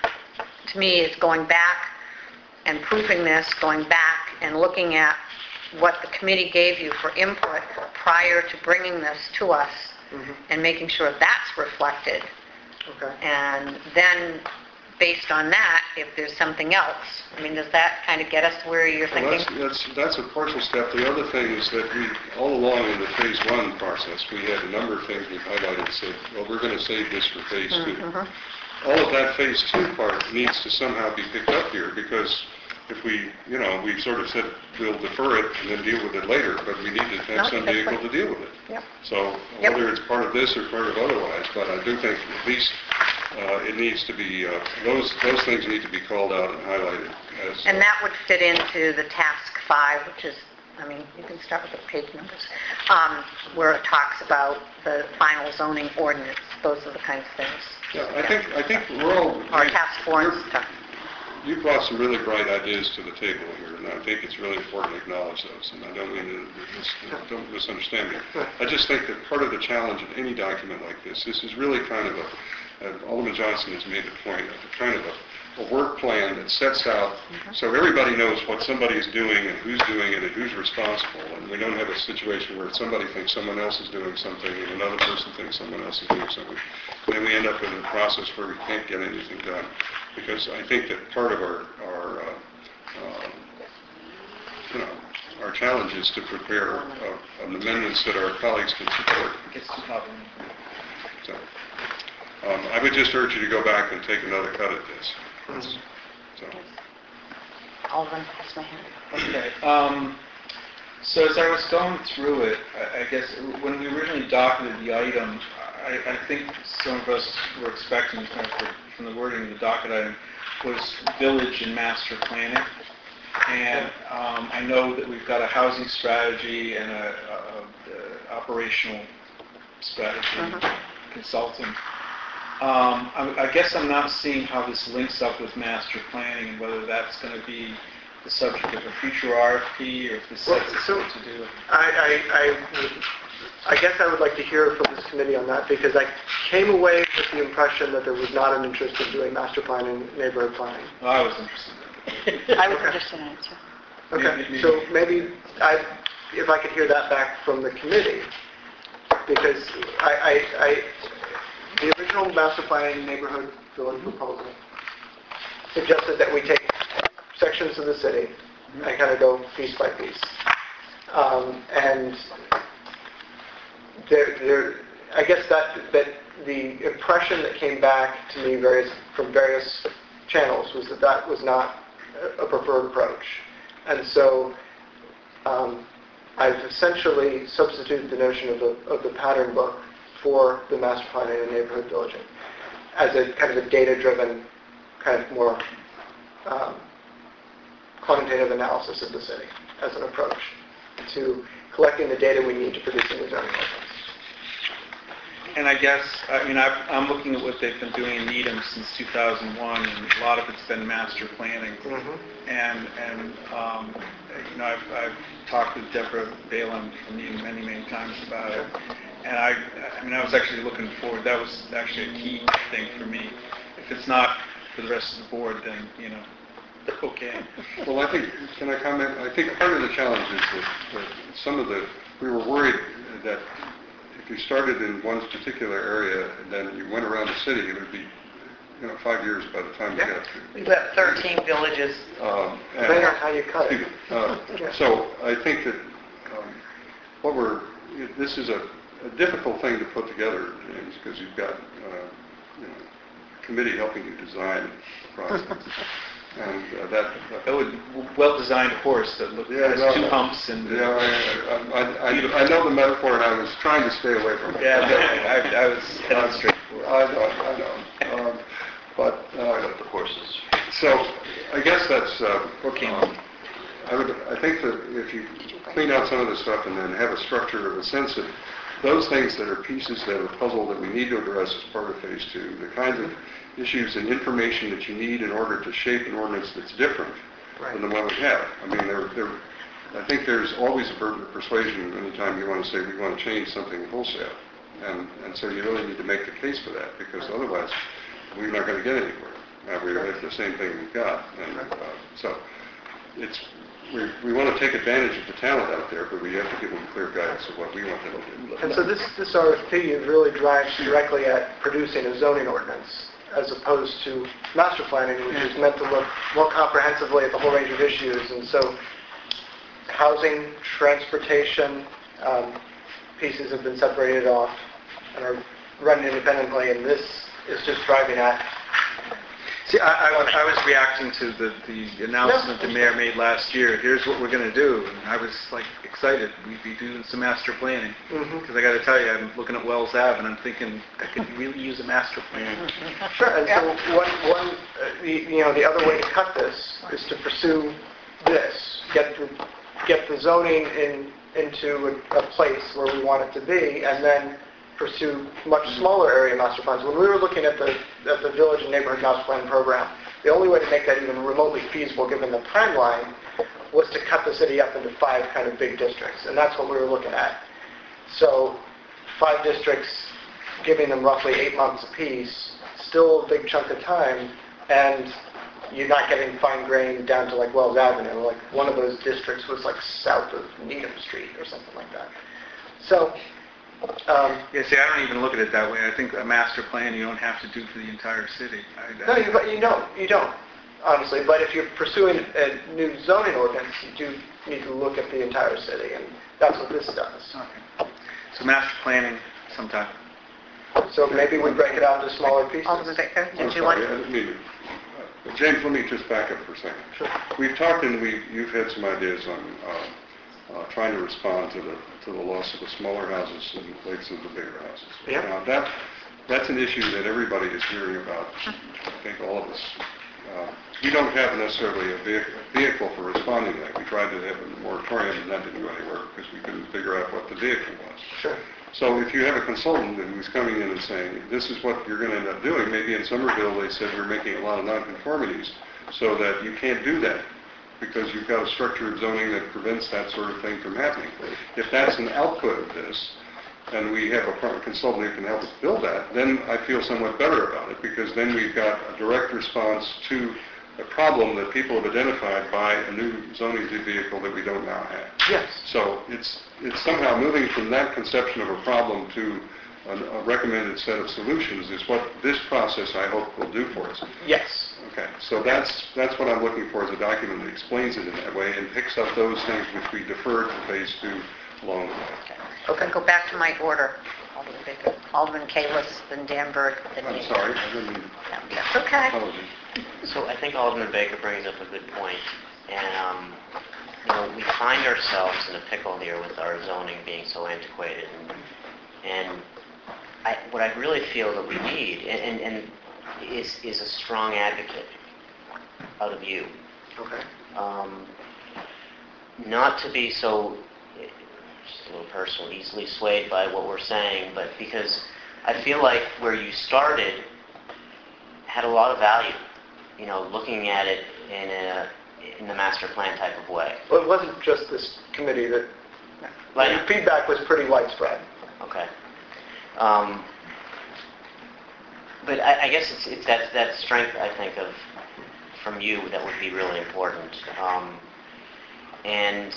to me, it's going back and proofing this, going back and looking at what the committee gave you for input prior to bringing this to us, Mhm. and making sure that's reflected. Okay. And then, based on that, if there's something else, I mean, does that kind of get us to where you're Well, thinking? that's, that's, that's a partial step. The other thing is that we, all along in the phase one process, we had a number of things we highlighted and said, well, we're going to save this for phase two. Mhm. All of that phase two part needs to somehow be picked up here, because if we, you know, we sort of said we'll defer it and then deal with it later, but we need to No, have some that's vehicle right. to deal with it. Yep. So Yep. whether it's part of this or part of otherwise, but I do think at least uh, it needs to be, uh, those, those things need to be called out and highlighted as... And that would fit into the task five, which is, I mean, you can start with the page numbers, um, where it talks about the final zoning ordinance. Those are the kinds of things. Yeah, I think, I think we're all... Or task four and you're- stuff. You brought some really bright ideas to the table here, and I think it's really important to acknowledge those, and I don't mean to, mis- don't misunderstand me. I just think that part of the challenge of any document like this, this is really kind of a, and Alderman Johnson has made the point, of a kind of a, a work plan that sets out, so everybody knows what somebody is doing and who's doing it and who's responsible, and we don't have a situation where somebody thinks someone else is doing something and another person thinks someone else is doing something. And then we end up in a process where we can't get anything done. Because I think that part of our, our uh, um, you know, our challenge is to prepare uh, an amendments that our colleagues can support. So, um, I would just urge you to go back and take another cut at this. So, Alderman, that's my hand. Um, So as I was going through it, I I guess when we originally docketed the item, I, I think some of us were expecting, kind of, from the wording of the docket item, was village and master planning. And um, I know that we've got a housing strategy and a, a, a operational strategy consultant. Um, I, I guess I'm not seeing how this links up with master planning and whether that's going to be the subject of a future R F P or if this sets us so what to do. I, I, I, I guess I would like to hear from this committee on that, because I came away with the impression that there was not an interest in doing master planning, neighborhood planning. Well, I was interested in it. I was interested in it too. Okay, Maybe- so maybe I, if I could hear that back from the committee, because I, I, I the original master planning neighborhood village proposal suggested that we take sections of the city and kind of go piece by piece. Um, and there, there, I guess that that the impression that came back to me various from various channels was that that was not a preferred approach. And so um, I've essentially substituted the notion of the, of the pattern book for the master planning and neighborhood villaging as a kind of a data-driven, kind of more um, quantitative analysis of the city as an approach to collecting the data we need to producing the zoning ordinance. And I guess, I mean, I've, I'm looking at what they've been doing in Needham since two thousand one, and a lot of it's been master planning. Mm-hmm. And, and um, you know, I've, I've talked with Deborah Balin from Needham many, many times about it. And I, I mean, I was actually looking forward, that was actually a key thing for me. If it's not for the rest of the board, then, you know, okay. Well, I think, can I comment? I think part of the challenge is that, that some of the, we were worried that if you started in one particular area and then you went around the city, it would be, you know, five years by the time you got to. We've got thirteen villages. Um, and- Depending on how you cut it. Uh, So I think that um, what we're, this is a, a difficult thing to put together, James, because you've got uh, you know, a committee helping you design the process. And uh, that, That would, well-designed horse that looked, Yeah, has no, two no. humps and... yeah, I, I, I, I know the metaphor, and I was trying to stay away from it. Yeah, no, I, I was headed straight for it. I know, I know. Um, but uh, the horses. so I guess that's. Uh, Okay. um, I would. I think that if you clean out some of the stuff and then have a structure of a sense of those things that are pieces that are puzzle that we need to address as part of phase two, the kinds of issues and information that you need in order to shape an ordinance that's different Right. than the one we have. I mean, there, there, I think there's always a burden of persuasion anytime you want to say we want to change something wholesale. And, and so you really need to make the case for that, because otherwise we're not going to get anywhere. Uh, we have the same thing we've got. And uh, so it's, we, we want to take advantage of the talent out there, but we have to give them clear guidance of what we want them to do. And so this, this R F P really drives directly at producing a zoning ordinance, as opposed to master planning, which is meant to look more comprehensively at the whole range of issues. And so housing, transportation, um, pieces have been separated off and are run independently, and this is just driving at. See, I, I, was- I was reacting to the, the announcement the mayor made last year. Here's what we're going to do. And I was like excited. We'd be doing some master planning. Mhm. Because I got to tell you, I'm looking at Wells Ave and I'm thinking I could really use a master plan. Sure, and so one, one, uh, the, you know, the other way to cut this is to pursue this, get the, get the zoning in, into a, a place where we want it to be, and then pursue much smaller area master plans. When we were looking at the, at the village and neighborhood master plan program, the only way to make that even remotely feasible, given the timeline, was to cut the city up into five kind of big districts, and that's what we were looking at. So five districts, giving them roughly eight months apiece, still a big chunk of time, and you're not getting fine-grained down to like Wells Avenue. Like one of those districts was like south of Needham Street or something like that. So, um, Yeah, see, I don't even look at it that way. I think a master plan you don't have to do for the entire city. I, no, I, you, but you don't, you don't, honestly. But if you're pursuing a new zoning ordinance, you do need to look at the entire city, and that's what this does. Okay. So master planning sometime. So maybe we break it out into smaller pieces. Alderman Baker, I'm did you want? sorry, I didn't mean to- uh, James, let me just back up for a second. Sure. We've talked and we, you've had some ideas on uh, uh, trying to respond to the to the loss of the smaller houses in place of the bigger houses. Yeah. Now, that that's an issue that everybody is hearing about. I think all of us. Uh, we don't have necessarily a vehicle, vehicle for responding to that. We tried to have a moratorium, and that didn't go anywhere because we couldn't figure out what the vehicle was. Sure. So if you have a consultant who's coming in and saying, this is what you're going to end up doing, maybe in Somerville they said we're making a lot of nonconformities so that you can't do that because you've got a structure of zoning that prevents that sort of thing from happening. If that's an output of this, and we have a pro- consultant who can help us build that, then I feel somewhat better about it because then we've got a direct response to a problem that people have identified by a new zoning vehicle that we don't now have. Yes. So it's it's somehow moving from that conception of a problem to a, a recommended set of solutions is what this process, I hope, will do for us. Yes. Okay, so that's that's what I'm looking for as a document that explains it in that way and picks up those things which we deferred to phase two along the way. Okay, go back to my order. Alderman Baker, Alderman Kalis, then Danberg, then I'm me. sorry, I didn't No, That's okay. apologize. So I think Alderman Baker brings up a good point, and um, you know, we find ourselves in a pickle here with our zoning being so antiquated, and, and I, what I really feel that we need, and, and, and is is a strong advocate out of you, Okay. um, not to be so, just a little personal, easily swayed by what we're saying, but because I feel like where you started had a lot of value. You know, looking at it in a in the master plan type of way. Well, it wasn't just this committee that, Like, the feedback was pretty widespread. okay. Um, but I, I guess it's, it's that that strength I think of from you that would be really important. Um, and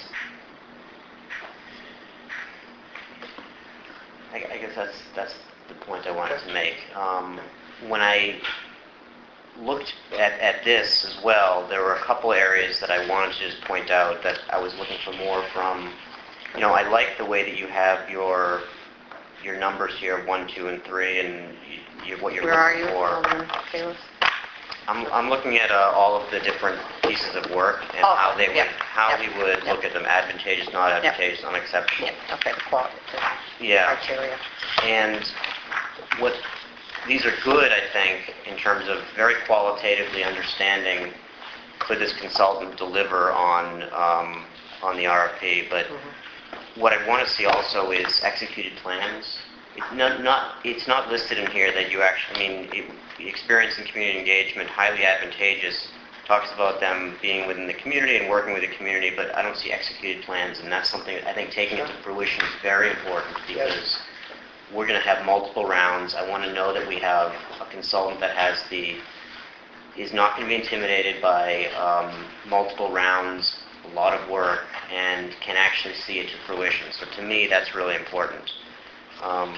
I, I guess that's that's the point I wanted to make. Um, when I looked at, at this as well, there were a couple areas that I wanted to just point out that I was looking for more from. You know, I like the way that you have your your numbers here, one, two, and three, and you, you, what you're Where are looking you, for. Alderman Kalis? I'm, I'm looking at uh, all of the different pieces of work and Oh, how they would, yeah, how yeah, we would yeah. look at them, advantageous, not advantageous, unacceptable. Yeah, okay, the quality, the Yeah. criteria. And what these are good, I think, in terms of very qualitatively understanding could this consultant deliver on um, on the R F P. But what I want to see also is executed plans. It's not, not it's not listed in here that you actually. I mean, it, experience in community engagement, highly advantageous. Talks about them being within the community and working with the community, but I don't see executed plans, and that's something I think taking it to fruition is very important because we're going to have multiple rounds. I want to know that we have a consultant that has the is not going to be intimidated by um, multiple rounds, a lot of work, and can actually see it to fruition. So to me, that's really important. Um,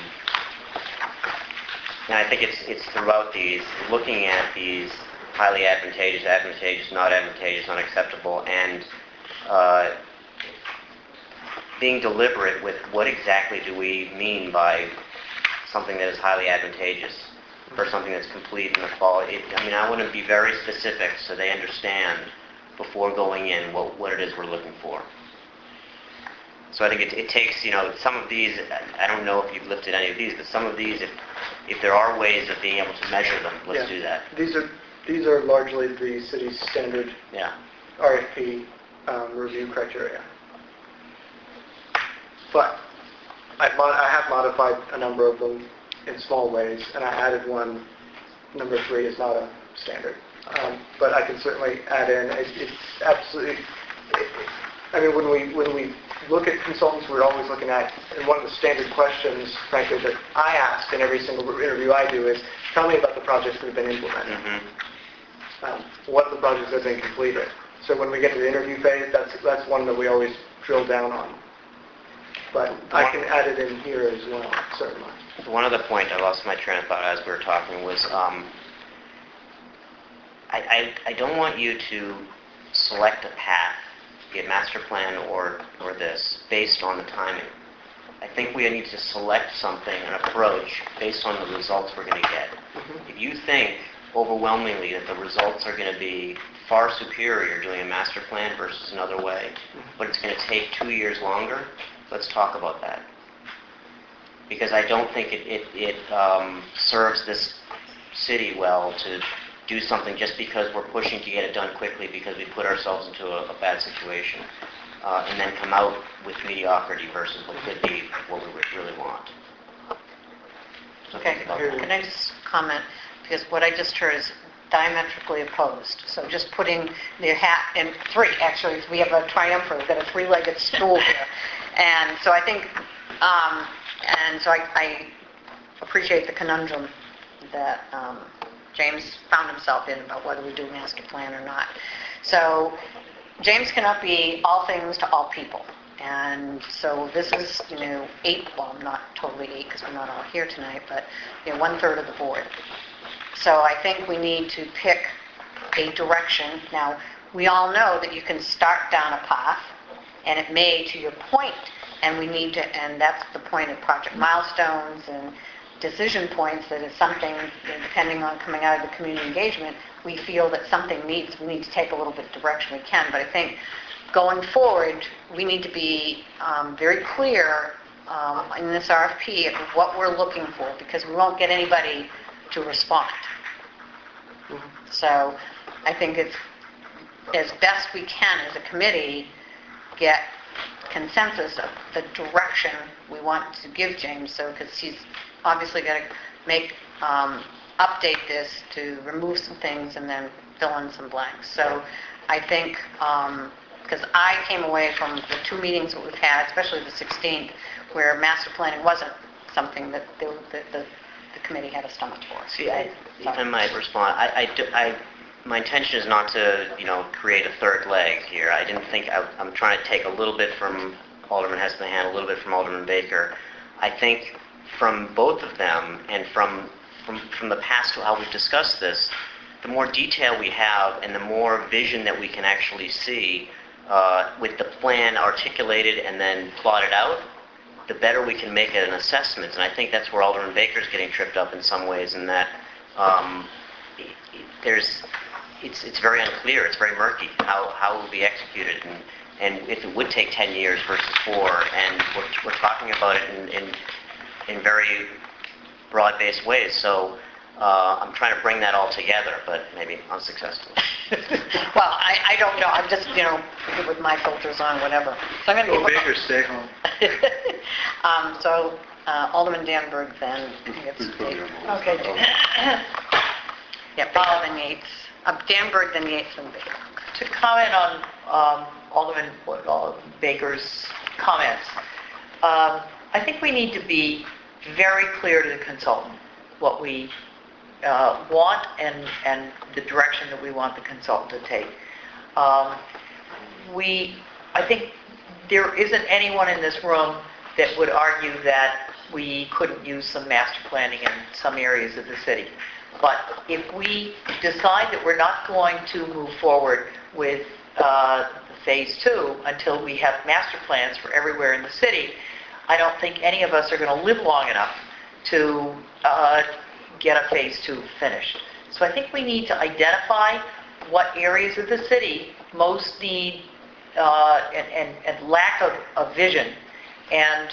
and I think it's it's throughout these, looking at these highly advantageous, advantageous, not advantageous, unacceptable, and uh, being deliberate with what exactly do we mean by something that is highly advantageous or something that's complete in the quality. I mean, I want to be very specific so they understand before going in what, what it is we're looking for. So I think it, it takes, you know, some of these, I don't know if you've lifted any of these, but some of these, if if there are ways of being able to measure them, let's Yeah. do that. These are these are largely the city's standard Yeah. R F P um, review criteria. But I've mod- I have modified a number of them in small ways, and I added one. Number three is not a standard, um, but I can certainly add in. It, it's absolutely. It, I mean, when we when we look at consultants, we're always looking at, and one of the standard questions, frankly, that I ask in every single interview I do is, tell me about the projects that have been implemented. Mm-hmm. Um, what are the projects that have been completed? So when we get to the interview phase, that's that's one that we always drill down on. But I can add it in here as well, certainly. One other point, I lost my train of thought as we were talking, was um, I, I, I don't want you to select a path, be it master plan or, or this, based on the timing. I think we need to select something, an approach, based on the results we're going to get. Mm-hmm. If you think overwhelmingly that the results are going to be far superior doing a master plan versus another way, but it's going to take two years longer, let's talk about that. Because I don't think it, it, it um, serves this city well to do something just because we're pushing to get it done quickly because we put ourselves into a, a bad situation, uh, and then come out with mediocrity versus what could be what we would really want. So Okay, think about that. can I just comment? Because what I just heard is diametrically opposed. So just putting their hat in three, actually, we have a triumvirate, we've got a three-legged stool here. And so I think, um, and so I, I appreciate the conundrum that um, James found himself in about whether we do master plan or not. So James cannot be all things to all people. And so this is, you know, eight, well, not totally eight because we're not all here tonight, but, you know, one-third of the board. So I think we need to pick a direction. Now, we all know that you can start down a path, and it may, to your point, and we need to, and that's the point of project milestones and decision points, that is something, depending on coming out of the community engagement, we feel that something needs, we need to take a little bit of direction, we can. But I think going forward, we need to be um, very clear um, in this R F P of what we're looking for, because we won't get anybody to respond. So I think it's, as best we can as a committee, get consensus of the direction we want to give James, so because he's obviously got to make, um, update this to remove some things and then fill in some blanks. So I think, um, because I came away from the two meetings that we've had, especially the sixteenth, where master planning wasn't something that the, the, the, the committee had a stomach for. See, I, if I might respond, I, I, do- I, my intention is not to, you know, create a third leg here. I didn't think, I, I'm trying to take a little bit from Alderman Hessenhand, a little bit from Alderman Baker. I think from both of them and from, from, from the past, how we've discussed this, the more detail we have and the more vision that we can actually see uh, with the plan articulated and then plotted out, the better we can make an assessment. And I think that's where Alderman Baker's getting tripped up in some ways, in that um, there's, it's, it's very unclear, it's very murky how, how it will be executed, and, and if it would take ten years versus four, and we're, we're talking about it in, in, in very broad-based ways. So uh, I'm trying to bring that all together, but maybe unsuccessfully. Well, I, I don't know, I'm just, you know, with my filters on, whatever. So I'm going to Go give big or stay home. um, so uh, Alderman Danberg then. Please put me on the list. Okay. Yeah, Baker then Yates. Uh, Danberg then Yates then Baker. To comment on um, Alderman uh, Baker's comments, um, I think we need to be very clear to the consultant what we uh, want and, and the direction that we want the consultant to take. Um, we, I think there isn't anyone in this room that would argue that we couldn't use some master planning in some areas of the city. But if we decide that we're not going to move forward with uh, phase two until we have master plans for everywhere in the city, I don't think any of us are going to live long enough to uh, get a phase two finished. So I think we need to identify what areas of the city most need uh, and, and, and lack of, of vision, and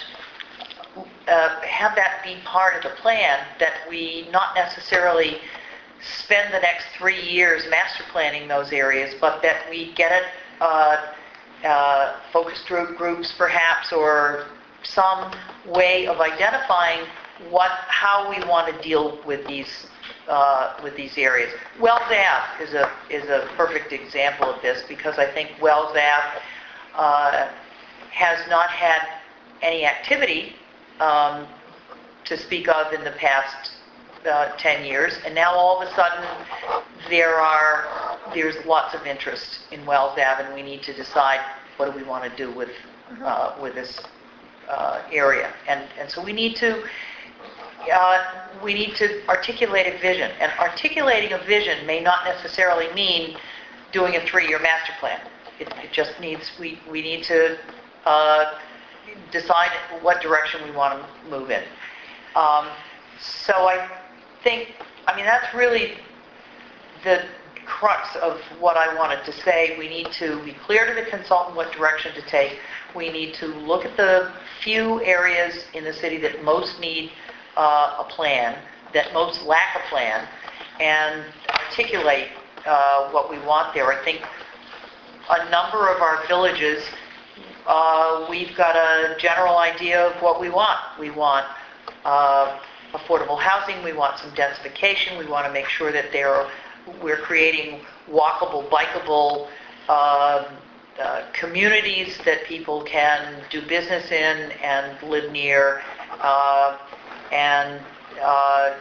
uh, have that be part of the plan, that we not necessarily spend the next three years master planning those areas, but that we get it, uh, uh, focus group groups perhaps, or some way of identifying what, how we want to deal with these uh, with these areas. Wells Ave is a is a perfect example of this, because I think Wells Ave uh, has not had any activity um, to speak of in the past uh, ten years, and now all of a sudden there are there's lots of interest in Wells Ave, and we need to decide what do we want to do with uh, with this uh, area, and and so we need to. Uh, we need to articulate a vision, and articulating a vision may not necessarily mean doing a three-year master plan. It, it just needs, we, we need to uh, decide what direction we want to move in. Um, so I think, I mean, that's really the crux of what I wanted to say. We need to be clear to the consultant what direction to take. We need to look at the few areas in the city that most need uh, a plan, that most lack a plan, and articulate uh, what we want there. I think a number of our villages, uh, we've got a general idea of what we want. We want uh, affordable housing, we want some densification, we want to make sure that they're, we're creating walkable, bikeable uh, uh, communities that people can do business in and live near, uh, and uh,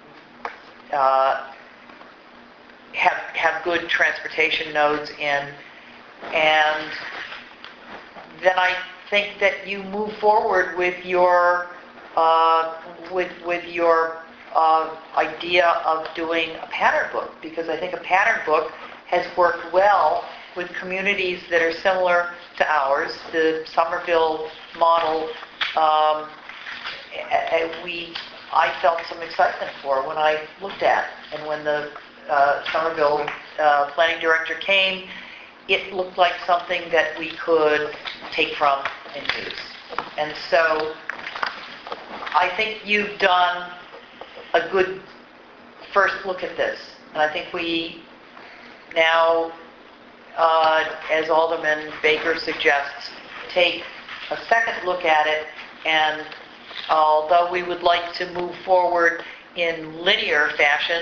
uh, have, have good transportation nodes in. And then I think that you move forward with your uh, with with your uh, idea of doing a pattern book, because I think a pattern book has worked well with communities that are similar to ours. The Somerville model, um, and we I felt some excitement for when I looked at, and when the uh, Somerville uh, planning director came, it looked like something that we could take from and use. And so I think you've done a good first look at this. And I think we now, uh, as Alderman Baker suggests, take a second look at it. And although we would like to move forward in linear fashion,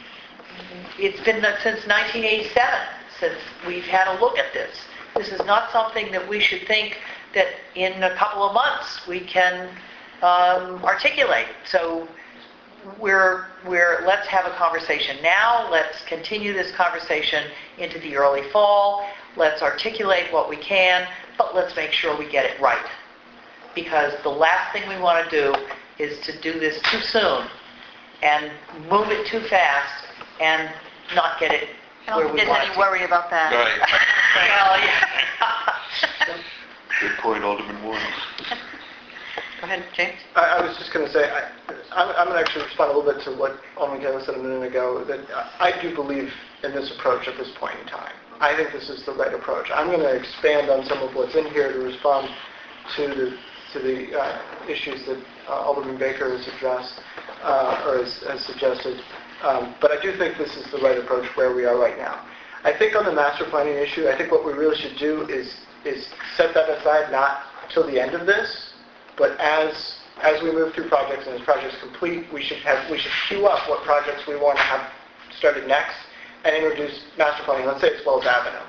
it's been since nineteen eighty-seven since we've had a look at this. This is not something that we should think that in a couple of months we can um, articulate. So we're, we're, let's have a conversation now. Let's continue this conversation into the early fall. Let's articulate what we can, but let's make sure we get it right. Because the last thing we want to do is to do this too soon and move it too fast and not get it I where don't we think want there's it any to. worry about that. Right. Well, yeah. Good point, Alderman Warren. Go ahead, James. I, I was just going to say, I, I'm, I'm going to actually respond a little bit to what Alderman Taylor said a minute ago, that I do believe in this approach at this point in time. I think this is the right approach. I'm going to expand on some of what's in here to respond to the to the uh, issues that uh, Alderman Baker has addressed uh, or has, has suggested. Um, but I do think this is the right approach where we are right now. I think on the master planning issue, I think what we really should do is is set that aside not till the end of this, but as as we move through projects and as projects complete, we should have we should queue up what projects we want to have started next and introduce master planning. Let's say it's Wells Avenue.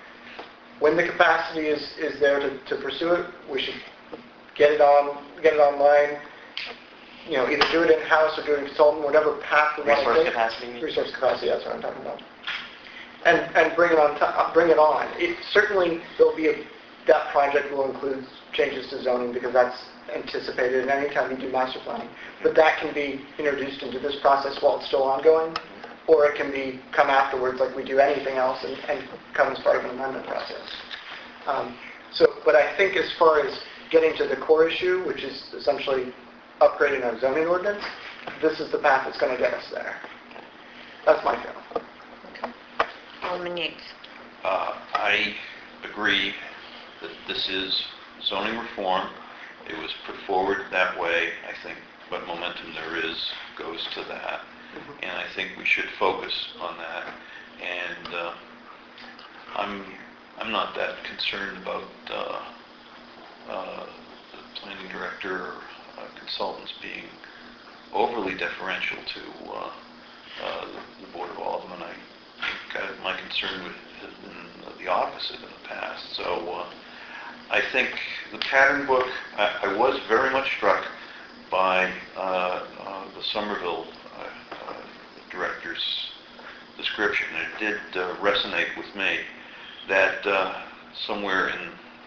When the capacity is is there to, to pursue it, we should get it on get it online. You know, either do it in-house or do it in consultant, whatever path we want to Resource take. capacity, you mean? Resource capacity, that's what I'm talking about. And and bring it on. To, uh, bring it on. It certainly there'll be a that project will include changes to zoning because that's anticipated at any time you do master planning. But that can be introduced into this process while it's still ongoing, or it can be come afterwards like we do anything else and, and come as part of an amendment process. Um, so, but I think as far as getting to the core issue, which is essentially upgrading our zoning ordinance, this is the path that's going to get us there. That's my feeling. Alderman Yates. Uh, I agree that this is zoning reform. It was put forward that way. I think what momentum there is goes to that. Mm-hmm. And I think we should focus on that. And uh, I'm I'm not that concerned about uh, uh, the planning director or uh, consultants being overly deferential to uh, uh, the, the Board of Aldermen. I think uh, my concern with has been the opposite in the past. So uh, I think the pattern book, I, I was very much struck by uh, uh, the Somerville uh, uh, director's description. It did uh, resonate with me that uh, somewhere in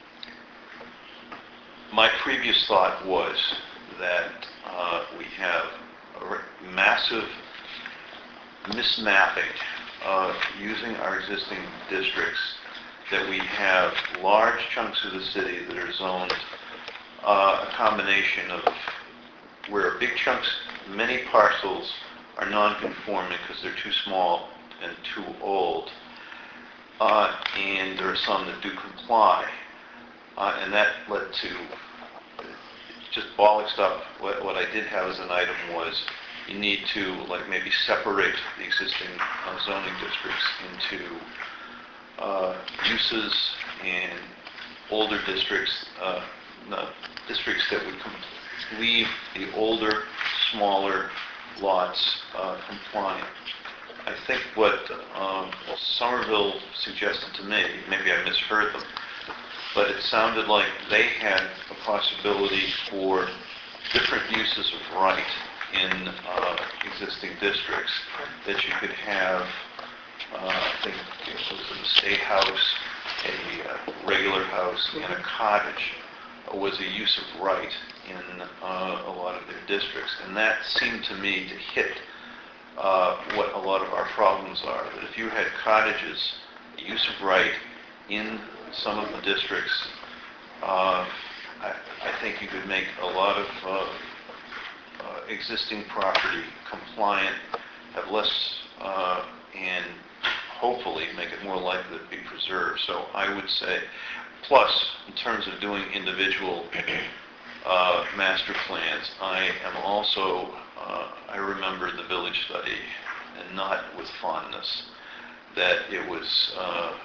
my previous thought was that uh, we have a massive mismapping uh, using our existing districts, that we have large chunks of the city that are zoned uh, a combination of where big chunks, many parcels are non-conforming because they're too small and too old. Uh, and there are some that do comply. Uh, and that led to just bollocks up. What, what I did have as an item was you need to like maybe separate the existing uh, zoning districts into uh, uses and older districts, uh, no, districts that would com- leave the older, smaller lots uh, compliant. I think what um, Somerville suggested to me, maybe I misheard them, but it sounded like they had a possibility for different uses of right in uh, existing districts, that you could have, uh, I think it was an estate house, a uh, regular house, and a cottage was a use of right in uh, a lot of their districts. And that seemed to me to hit uh, what a lot of our problems are. That if you had cottages, a use of right in some of the districts, uh, I, I think you could make a lot of uh, uh, existing property compliant, have less, uh, and hopefully make it more likely to be preserved. So I would say, plus, in terms of doing individual uh, master plans, I am also, uh, I remember the village study, and not with fondness, that it was, uh,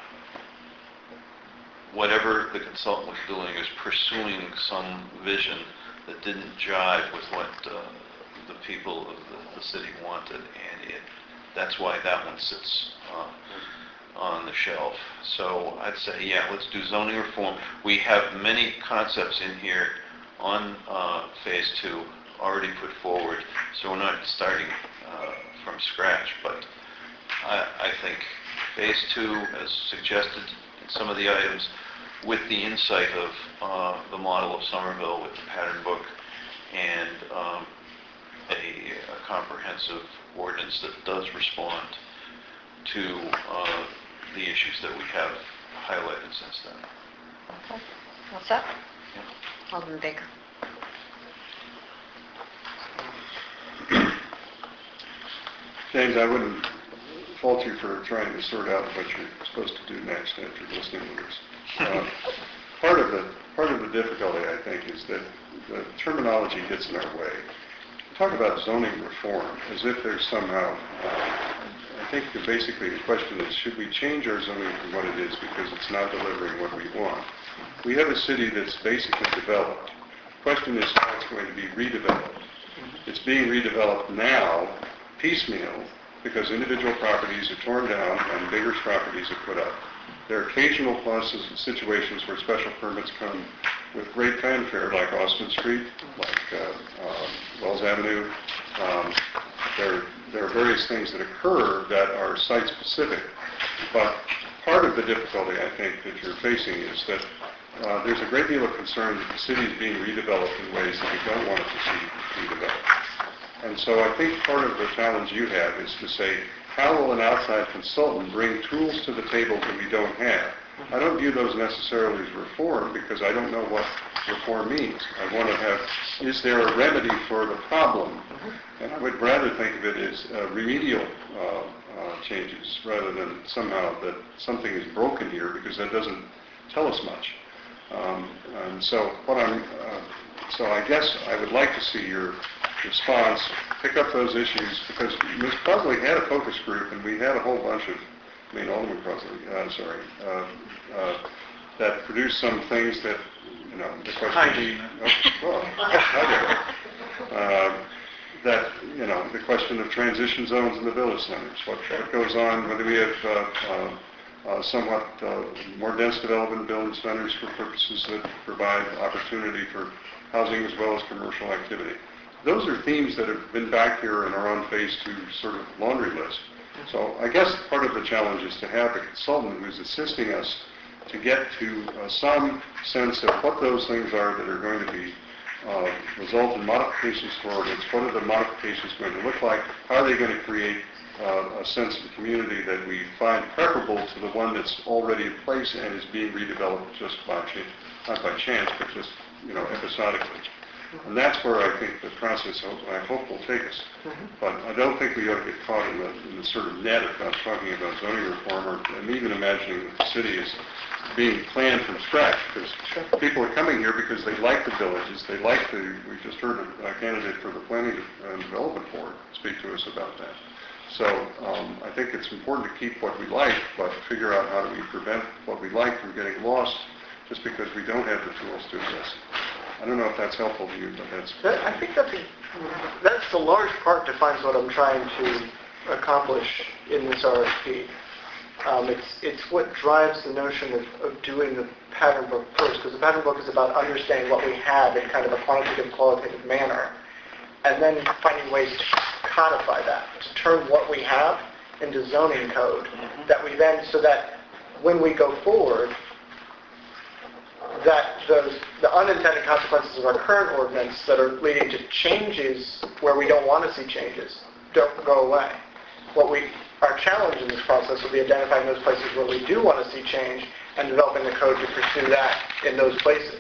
whatever the consultant was doing is pursuing some vision that didn't jive with what uh, the people of the, the city wanted, and it, that's why that one sits uh, on the shelf. So I'd say, yeah, let's do zoning reform. We have many concepts in here on uh, phase two already put forward, so we're not starting uh, from scratch, but I, I think phase two, as suggested in some of the items, with the insight of uh, the model of Somerville with the pattern book and um, a, a comprehensive ordinance that does respond to uh, the issues that we have highlighted since then. Okay. What's up? Alderman Baker. James, I wouldn't fault you for trying to sort out what you're supposed to do next after listening to this. Uh, part of the part of the difficulty, I think, is that the terminology gets in our way. We talk about zoning reform as if there's somehow, uh, I think that basically the question is, should we change our zoning from what it is because it's not delivering what we want? We have a city that's basically developed. The question is how it's going to be redeveloped. It's being redeveloped now, piecemeal, because individual properties are torn down and bigger properties are put up. There are occasional places and situations where special permits come with great fanfare, like Austin Street, like uh, uh, Wells Avenue. Um, there, there are various things that occur that are site-specific. But part of the difficulty, I think, that you're facing is that uh, there's a great deal of concern that the city is being redeveloped in ways that we don't want it to see redeveloped. And so I think part of the challenge you have is to say, how will an outside consultant bring tools to the table that we don't have? I don't view those necessarily as reform because I don't know what reform means. I want to have, is there a remedy for the problem? And I would rather think of it as uh, remedial uh, uh, changes rather than somehow that something is broken here, because that doesn't tell us much. Um, and so what I'm, uh, so I guess I would like to see your response, pick up those issues, because Miz Presley had a focus group, and we had a whole bunch of, I mean, Alderman Presley, uh, sorry, uh, uh, that produced some things that, you know, the question, oh, well, I get it. Uh, that, you know, the question of transition zones in the village centers, what, what goes on, whether we have uh, uh, uh, somewhat uh, more dense development village centers for purposes that provide opportunity for housing as well as commercial activity. Those are themes that have been back here and are on phase two sort of laundry list. So I guess part of the challenge is to have a consultant who's assisting us to get to uh, some sense of what those things are that are going to be uh, result in modifications to ordinance. What are the modifications going to look like? How are they going to create uh, a sense of the community that we find preferable to the one that's already in place and is being redeveloped just by chance, not by chance, but just, you know, episodically. And that's where I think the process, I hope, will take us. But I don't think we ought to get caught in the, in the sort of net about talking about zoning reform or and even imagining that the city is being planned from scratch, because people are coming here because they like the villages, they like the, we just heard a, a candidate for the Planning and Development Board speak to us about that. So um, I think it's important to keep what we like, but figure out how do we prevent what we like from getting lost just because we don't have the tools to address it. I don't know if that's helpful to you, but that's... That, I think that's a, that's a large part defines what I'm trying to accomplish in this R F P. Um, it's, it's what drives the notion of, of doing the pattern book first, because the pattern book is about understanding what we have in kind of a quantitative, qualitative manner, and then finding ways to codify that, to turn what we have into zoning code, that we then, so that when we go forward, that those, the unintended consequences of our current ordinance that are leading to changes where we don't want to see changes don't go away. What we, our challenge in this process will be identifying those places where we do want to see change and developing the code to pursue that in those places.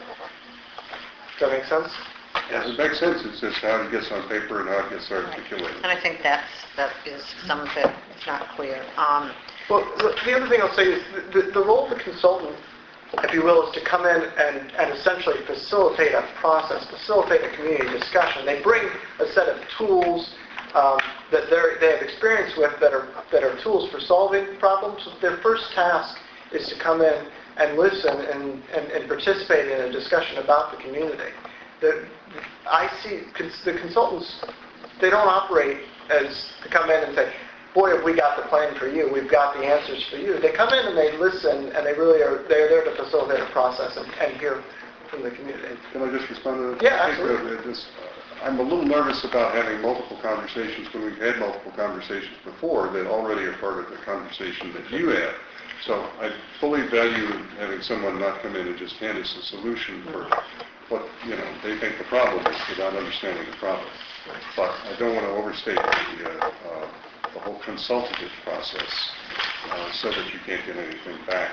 Does that make sense? Yes, it makes sense. It's just how it gets on paper and how it gets articulated. And I think that's, that is some of it, it's not clear. Um, Well, the the other thing I'll say is the, the role of the consultant, if you will, is to come in and, and essentially facilitate a process, facilitate a community discussion. They bring a set of tools um, that they're, they have experience with that are, that are tools for solving problems. Their first task is to come in and listen and, and, and participate in a discussion about the community. The, I see cons- the consultants, they don't operate as to come in and say, boy, have we got the plan for you, we've got the answers for you. They come in and they listen, and they really are, they're there to facilitate a process and, and hear from the community. Can I just respond to that? Yeah, I think absolutely. that this, I'm a little nervous about having multiple conversations when we've had multiple conversations before that already are part of the conversation that you had. So I fully value having someone not come in and just hand us a solution for what, you know, they think the problem is without understanding the problem. But I don't want to overstate the, uh, uh, the whole consultative process uh, so that you can't get anything back.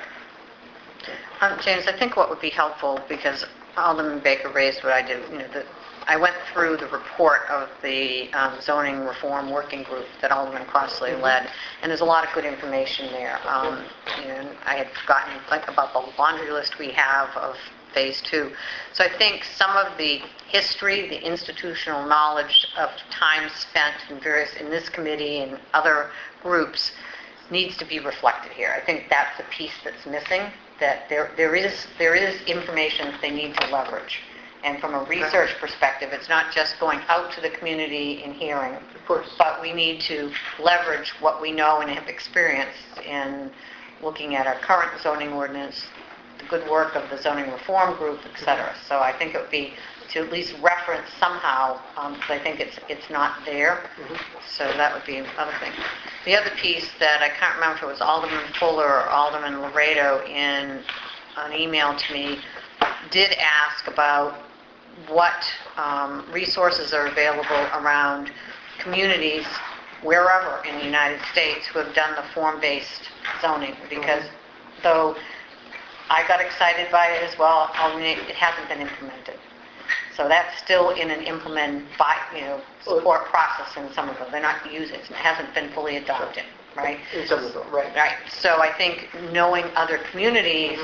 Um, James, I think what would be helpful, because Alderman Baker raised what I did, you know, that I went through the report of the um, zoning reform working group that Alderman Crossley led, and there's a lot of good information there. Um, you know, I had forgotten like about the laundry list we have of phase two. So I think some of the history, the institutional knowledge of time spent in various, in this committee and other groups needs to be reflected here. I think that's the piece that's missing, that there, there is, there is information that they need to leverage. And from a research perspective, it's not just going out to the community and hearing, Of course. but we need to leverage what we know and have experienced in looking at our current zoning ordinance, the good work of the zoning reform group, et cetera. So I think it would be to at least reference somehow, because I think it's it's not there. So that would be another thing. The other piece that I can't remember if it was Alderman Fuller or Alderman Laredo in an email to me did ask about what um, resources are available around communities wherever in the United States who have done the form-based zoning, because though I got excited by it as well, it hasn't been implemented. So that's still in an implement by, you know, support process in some of them. They're not using it. It hasn't been fully adopted, right? In some of them, right. Right. So I think knowing other communities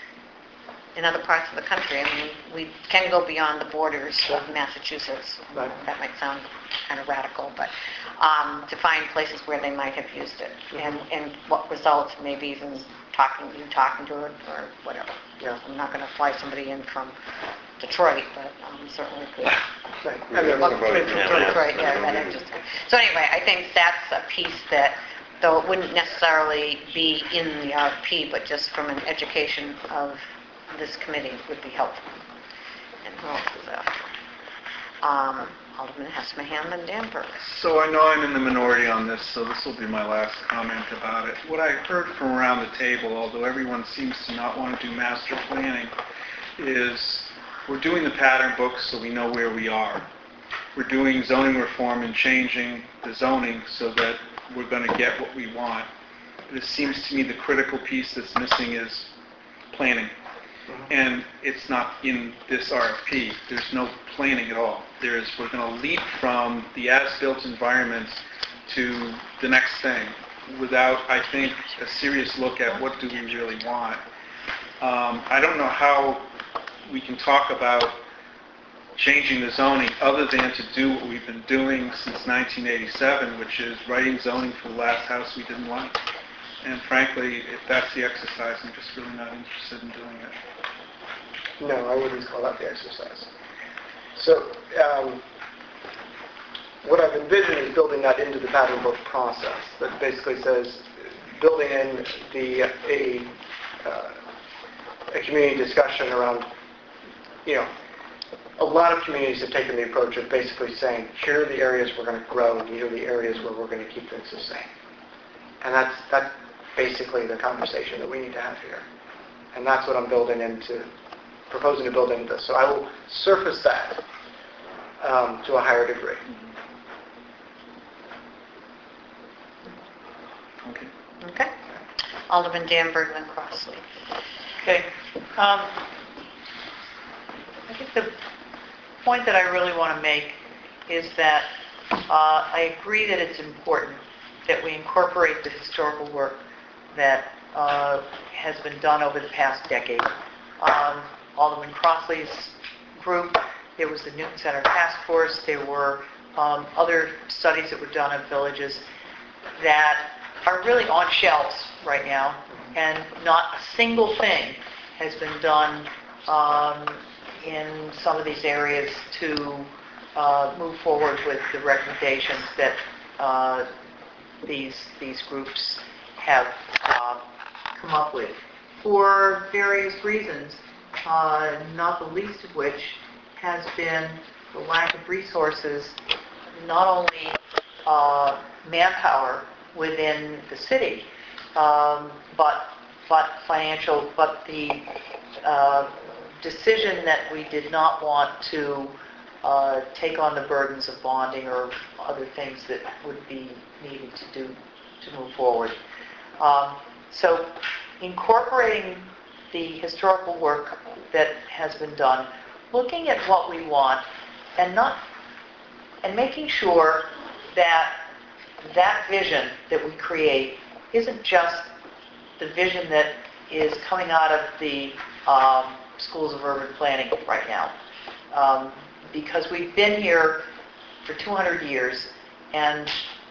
in other parts of the country, I mean, we can go beyond the borders of Massachusetts. Right. That might sound kind of radical, but um, to find places where they might have used it and, and what results, maybe even talking, you talking to it or whatever. Yeah. I'm not going to fly somebody in from Detroit, but um, certainly could. Right. We And have then- somebody from Yeah, From yeah. Detroit, yeah, that I just, so anyway, I think that's a piece that, though it wouldn't necessarily be in the R F P, but just from an education of this committee would be helpful. And who else is after? Um, Alderman Hessmahan and Danvers. So I know I'm in the minority on this, so this will be my last comment about it. What I heard from around the table, although everyone seems to not want to do master planning, is we're doing the pattern books so we know where we are. We're doing zoning reform and changing the zoning so that we're going to get what we want. It seems to me the critical piece that's missing is planning. And it's not in this R F P. There's no planning at all. There's, we're going to leap from the as-built environments to the next thing without, I think, a serious look at what do we really want. Um, I don't know how we can talk about changing the zoning other than to do what we've been doing since nineteen eighty-seven, which is writing zoning for the last house we didn't like. And frankly, if that's the exercise, I'm just really not interested in doing it. No, I wouldn't call that the exercise. So, um, what I've envisioned is building that into the pattern book process that basically says building in the a, uh, a community discussion around, you know, a lot of communities have taken the approach of basically saying, here are the areas we're going to grow, and here are the areas where we're going to keep things the same. And that's, that's basically the conversation that we need to have here. And that's what I'm building into, proposing to build into this. So I will surface that um, to a higher degree. Okay. Okay. Alderman Dan Bergman Crossley. Okay. Um, I think the point that I really want to make is that uh, I agree that it's important that we incorporate the historical work that uh, has been done over the past decade. Um, Alderman Crossley's group, there was the Newton Center Task Force, there were um, other studies that were done of villages that are really on shelves right now, and not a single thing has been done um, in some of these areas to uh, move forward with the recommendations that uh, these these groups have uh, come up with for various reasons, uh, not the least of which has been the lack of resources, not only uh, manpower within the city, um, but but financial, but the uh, decision that we did not want to uh, take on the burdens of bonding or other things that would be needed to do to move forward. Um, so incorporating the historical work that has been done, looking at what we want, and not and making sure that that vision that we create isn't just the vision that is coming out of the um, schools of urban planning right now. Um, because we've been here for two hundred years, and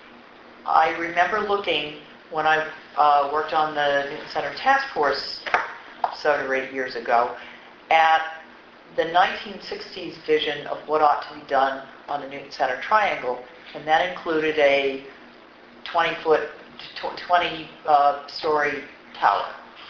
I remember looking when I uh, worked on the Newton Center Task Force seven or eight years ago at the nineteen sixties vision of what ought to be done on the Newton Center Triangle, and that included a twenty foot, twenty story tower.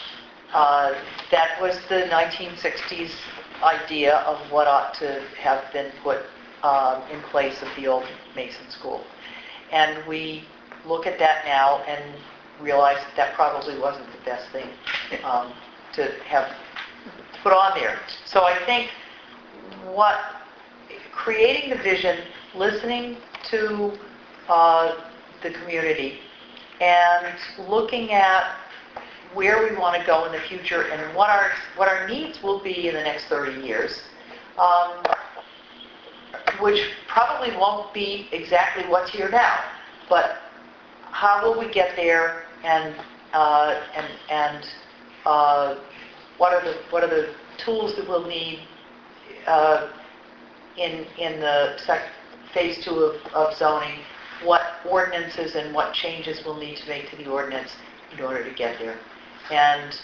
Uh, that was the nineteen sixties idea of what ought to have been put um, in place of the old Mason School. And we look at that now and realize that that probably wasn't the best thing um, to have put on there. So I think what creating the vision, listening to uh, the community, and looking at where we want to go in the future and what our what our needs will be in the next thirty years, um, which probably won't be exactly what's here now, but how will we get there, and uh, and and uh, what are the what are the tools that we'll need uh, in in the sec- phase two of, of zoning, what ordinances and what changes we'll need to make to the ordinance in order to get there. And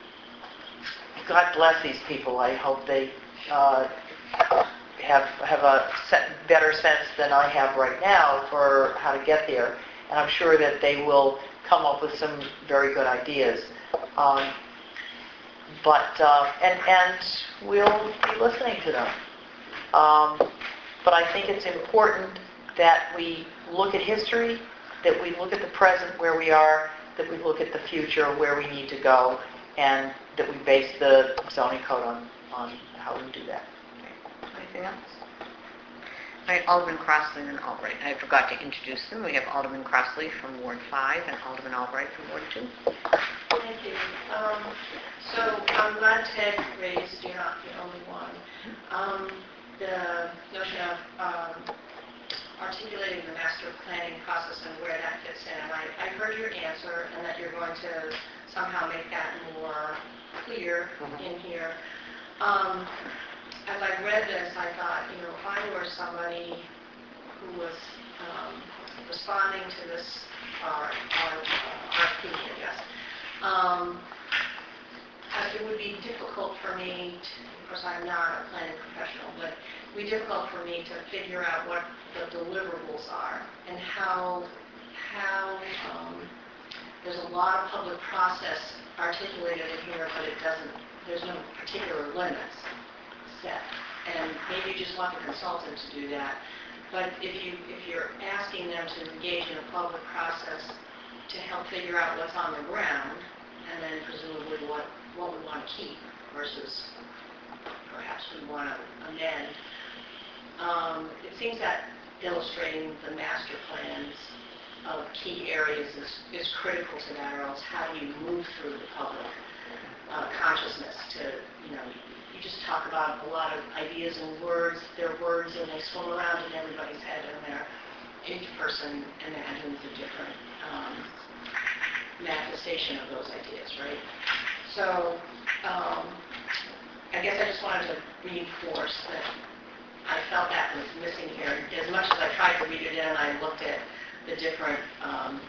God bless these people. I hope they uh, have have a set, better sense than I have right now for how to get there. And I'm sure that they will come up with some very good ideas. Um, but uh, and and we'll be listening to them. Um, but I think it's important that we look at history, that we look at the present where we are, that we look at the future where we need to go, and that we base the zoning code on, on how we do that. Anything else? All right, Alderman Crossley and Albright. I forgot to introduce them. We have Alderman Crossley from Ward five and Alderman Albright from Ward two. Thank you. Um, so I'm glad Ted raised, you're not the only one, um, the notion of um, articulating the master planning process and where that fits in. And I, I heard your answer and that you're going to somehow make that more clear in here. Um, as I read this, I thought, you know, if I were somebody who was um, responding to this R F P, I guess, um, it would be difficult for me, to, of course I'm not a planning professional, but it would be difficult for me to figure out what the deliverables are and how, how um, there's a lot of public process articulated in here, but it doesn't, there's no particular limits set. And maybe you just want the consultant to do that. But if, you, if you're asking them to engage in a public process to help figure out what's on the ground, and then presumably what, what we want to keep versus perhaps we want to amend, um, it seems that illustrating the master plans of key areas is, is critical to that, or else how do you move through the public uh, consciousness to, you know, you just talk about a lot of ideas and words, they're words and they swim around in everybody's head and they're, each person imagines a different um, manifestation of those ideas, right? So um, I guess I just wanted to reinforce that I felt that was missing here. As much as I tried to read it in, I looked at the different um,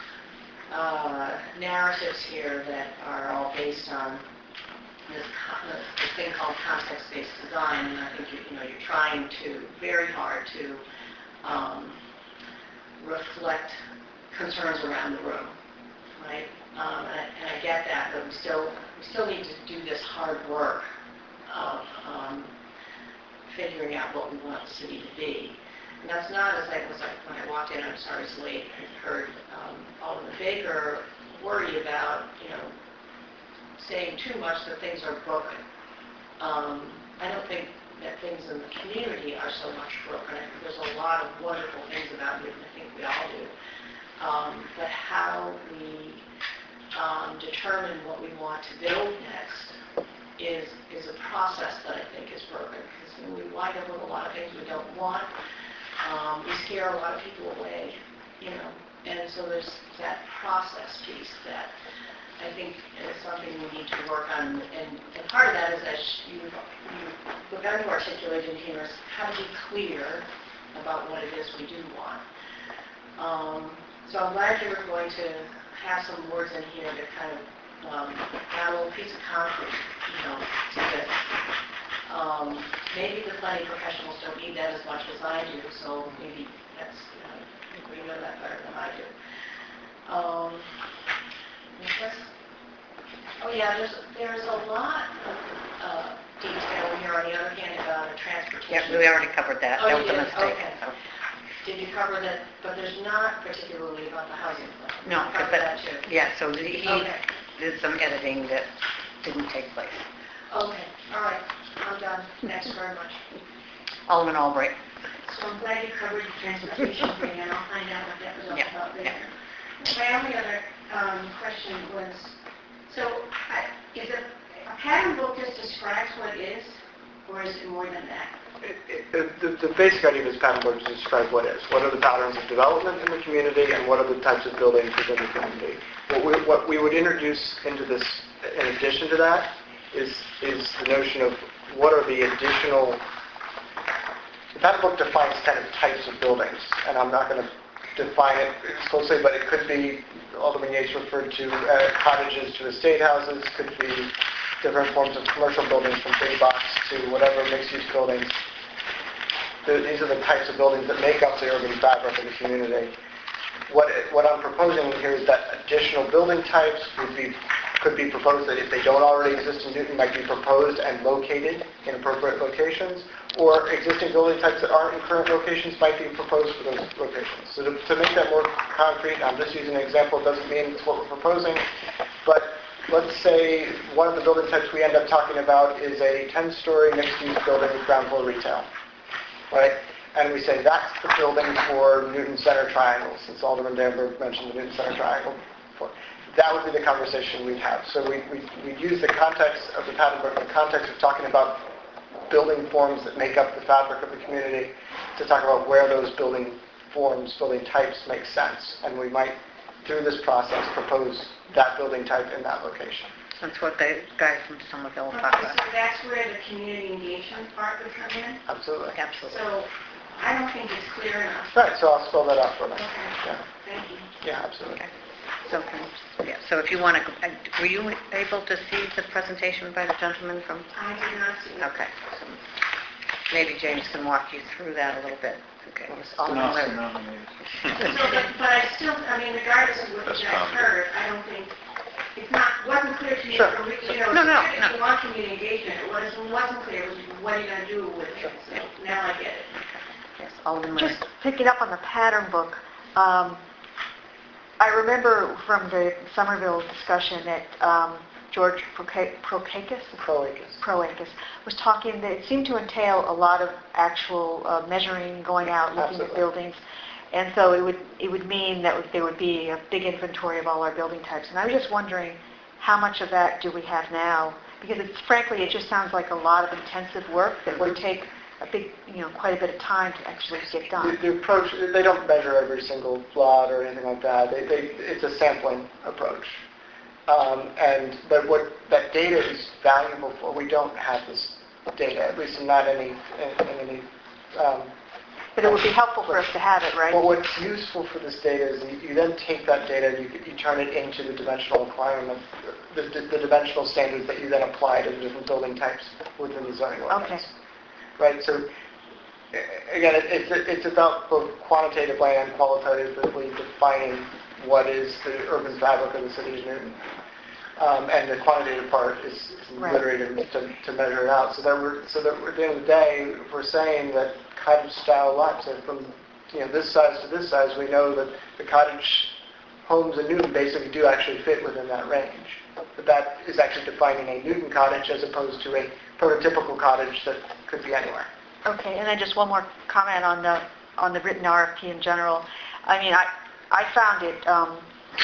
uh, narratives here that are all based on this, this thing called context-based design, and I think you, you know you're trying to very hard to um, reflect concerns around the room, right? Um, and, I, and I get that, but we still we still need to do this hard work of um, figuring out what we want the city to be. And that's not as I was like when I walked in. I'm sorry it's late. I heard um, Alderman Baker worry about you know saying too much that things are broken. Um, I don't think that things in the community are so much broken. I think there's a lot of wonderful things about Newton. I think we all do. Um, but how we um, determine what we want to build next is is a process that I think is broken. Because we wind up with a lot of things we don't want. Um, we scare a lot of people away, you know. And so there's that process piece that I think is something we need to work on, and, and part of that is that you, you begun to articulate in here is how to be clear about what it is we do want. Um, so I'm glad you're going to have some words in here that kind of um, add a little piece of concrete, you know, to this. Um, maybe the planning professionals don't need that as much as I do, so maybe that's, you know, I think we know that better than I do. Um, Oh yeah, there's there's a lot of uh, detail here on the other hand about a transportation. Yeah, we already covered that. Oh, that was you a did? mistake. Okay. So. Did you cover that? But there's not particularly about the housing plan. No, You covered but that too. yeah. So he Okay. did some editing that didn't take place. Okay. All right. I'm done. Thanks very much. Alderman Albright. So I'm glad you covered the transportation thing, and I'll find out what that was all Yeah. about later. Yeah. My only other um, question was, so I, is it a pattern book just describes what it is, or is it more than that? It, it, the, the basic idea of this pattern book is to describe what is. What are the patterns of development in the community, and what are the types of buildings within the community? What we, what we would introduce into this, in addition to that, is, is the notion of what are the additional... The pattern book defines kind of types of buildings, and I'm not going to define it closely, but it could be, Alderman Yates referred to uh, cottages to estate houses, could be different forms of commercial buildings from big box to whatever mixed-use buildings. The, these are the types of buildings that make up the urban fabric of the community. What, what I'm proposing here is that additional building types would be, could be proposed that if they don't already exist in Newton, might be proposed and located in appropriate locations, or existing building types that aren't in current locations might be proposed for those locations. So to, to make that more concrete, I'm just using an example, it doesn't mean it's what we're proposing, but let's say one of the building types we end up talking about is a ten-story mixed-use building with ground floor retail, right? and we say that's the building for Newton Center Triangle, since Alderman Danberg mentioned the Newton Center Triangle before. That would be the conversation we'd have. So we, we, we'd use the context of the pattern book, the context of talking about building forms that make up the fabric of the community, to talk about where those building forms, building types make sense. And we might, through this process, propose that building type in that location. That's what the guys from Somerville Okay, talk so about. that's where the community engagement part would come in? Absolutely. Absolutely. So I don't think it's clear enough. Right, so I'll spell that out for them. Okay, Yeah, thank you. yeah, absolutely. Okay. So, can, yeah, so if you want to, were you able to see the presentation by the gentleman from? I did not see it. Okay. So maybe James can walk you through that a little bit. Okay. It's all in No, there. no, no, no. So, but, but I still, I mean, regardless of what That's you guys common. heard, I don't think, it's not, wasn't clear to me, Sure. from, you know, No, no, it's clear no. that you want community engagement, it wasn't, wasn't clear, was what are you going to do with it? So now I get it. Yes, Alderman Murray. Just picking up on the pattern book, um, I remember from the Somerville discussion that um, George Proca- Prokakis, Proakis. Proakis was talking that it seemed to entail a lot of actual uh, measuring, going out, looking Absolutely. at buildings. And so it would it would mean that there would be a big inventory of all our building types. And I was just wondering, how much of that do we have now? Because it's, frankly, it just sounds like a lot of intensive work that would take a big, you know, quite a bit of time to actually get The, done. the approach, they don't measure every single plot or anything like that. They, they, it's a sampling approach. Um, and but what that data is valuable for, we don't have this data, at least not any, in, in any. Um, But it would be helpful for us to have it, right? Well, what's useful for this data is you, you then take that data and you, you turn it into the dimensional requirement, the, the, the dimensional standards that you then apply to the different building types within the zoning ordinance. Okay. Right, so a- again, it, it's, it's about both quantitatively and qualitatively defining what is the urban fabric of the city of Newton. Um, and the quantitative part is, is Right. literally to, to, to measure it out. So that we're, so that we're, at the end of the day, if we're saying that cottage style lots are from, you know, this size to this size, we know that the cottage homes in Newton basically do actually fit within that range. But that is actually defining a Newton cottage as opposed to a prototypical cottage that could be anywhere. Okay, and then just one more comment on the on the written R F P in general. I mean, I I found it um,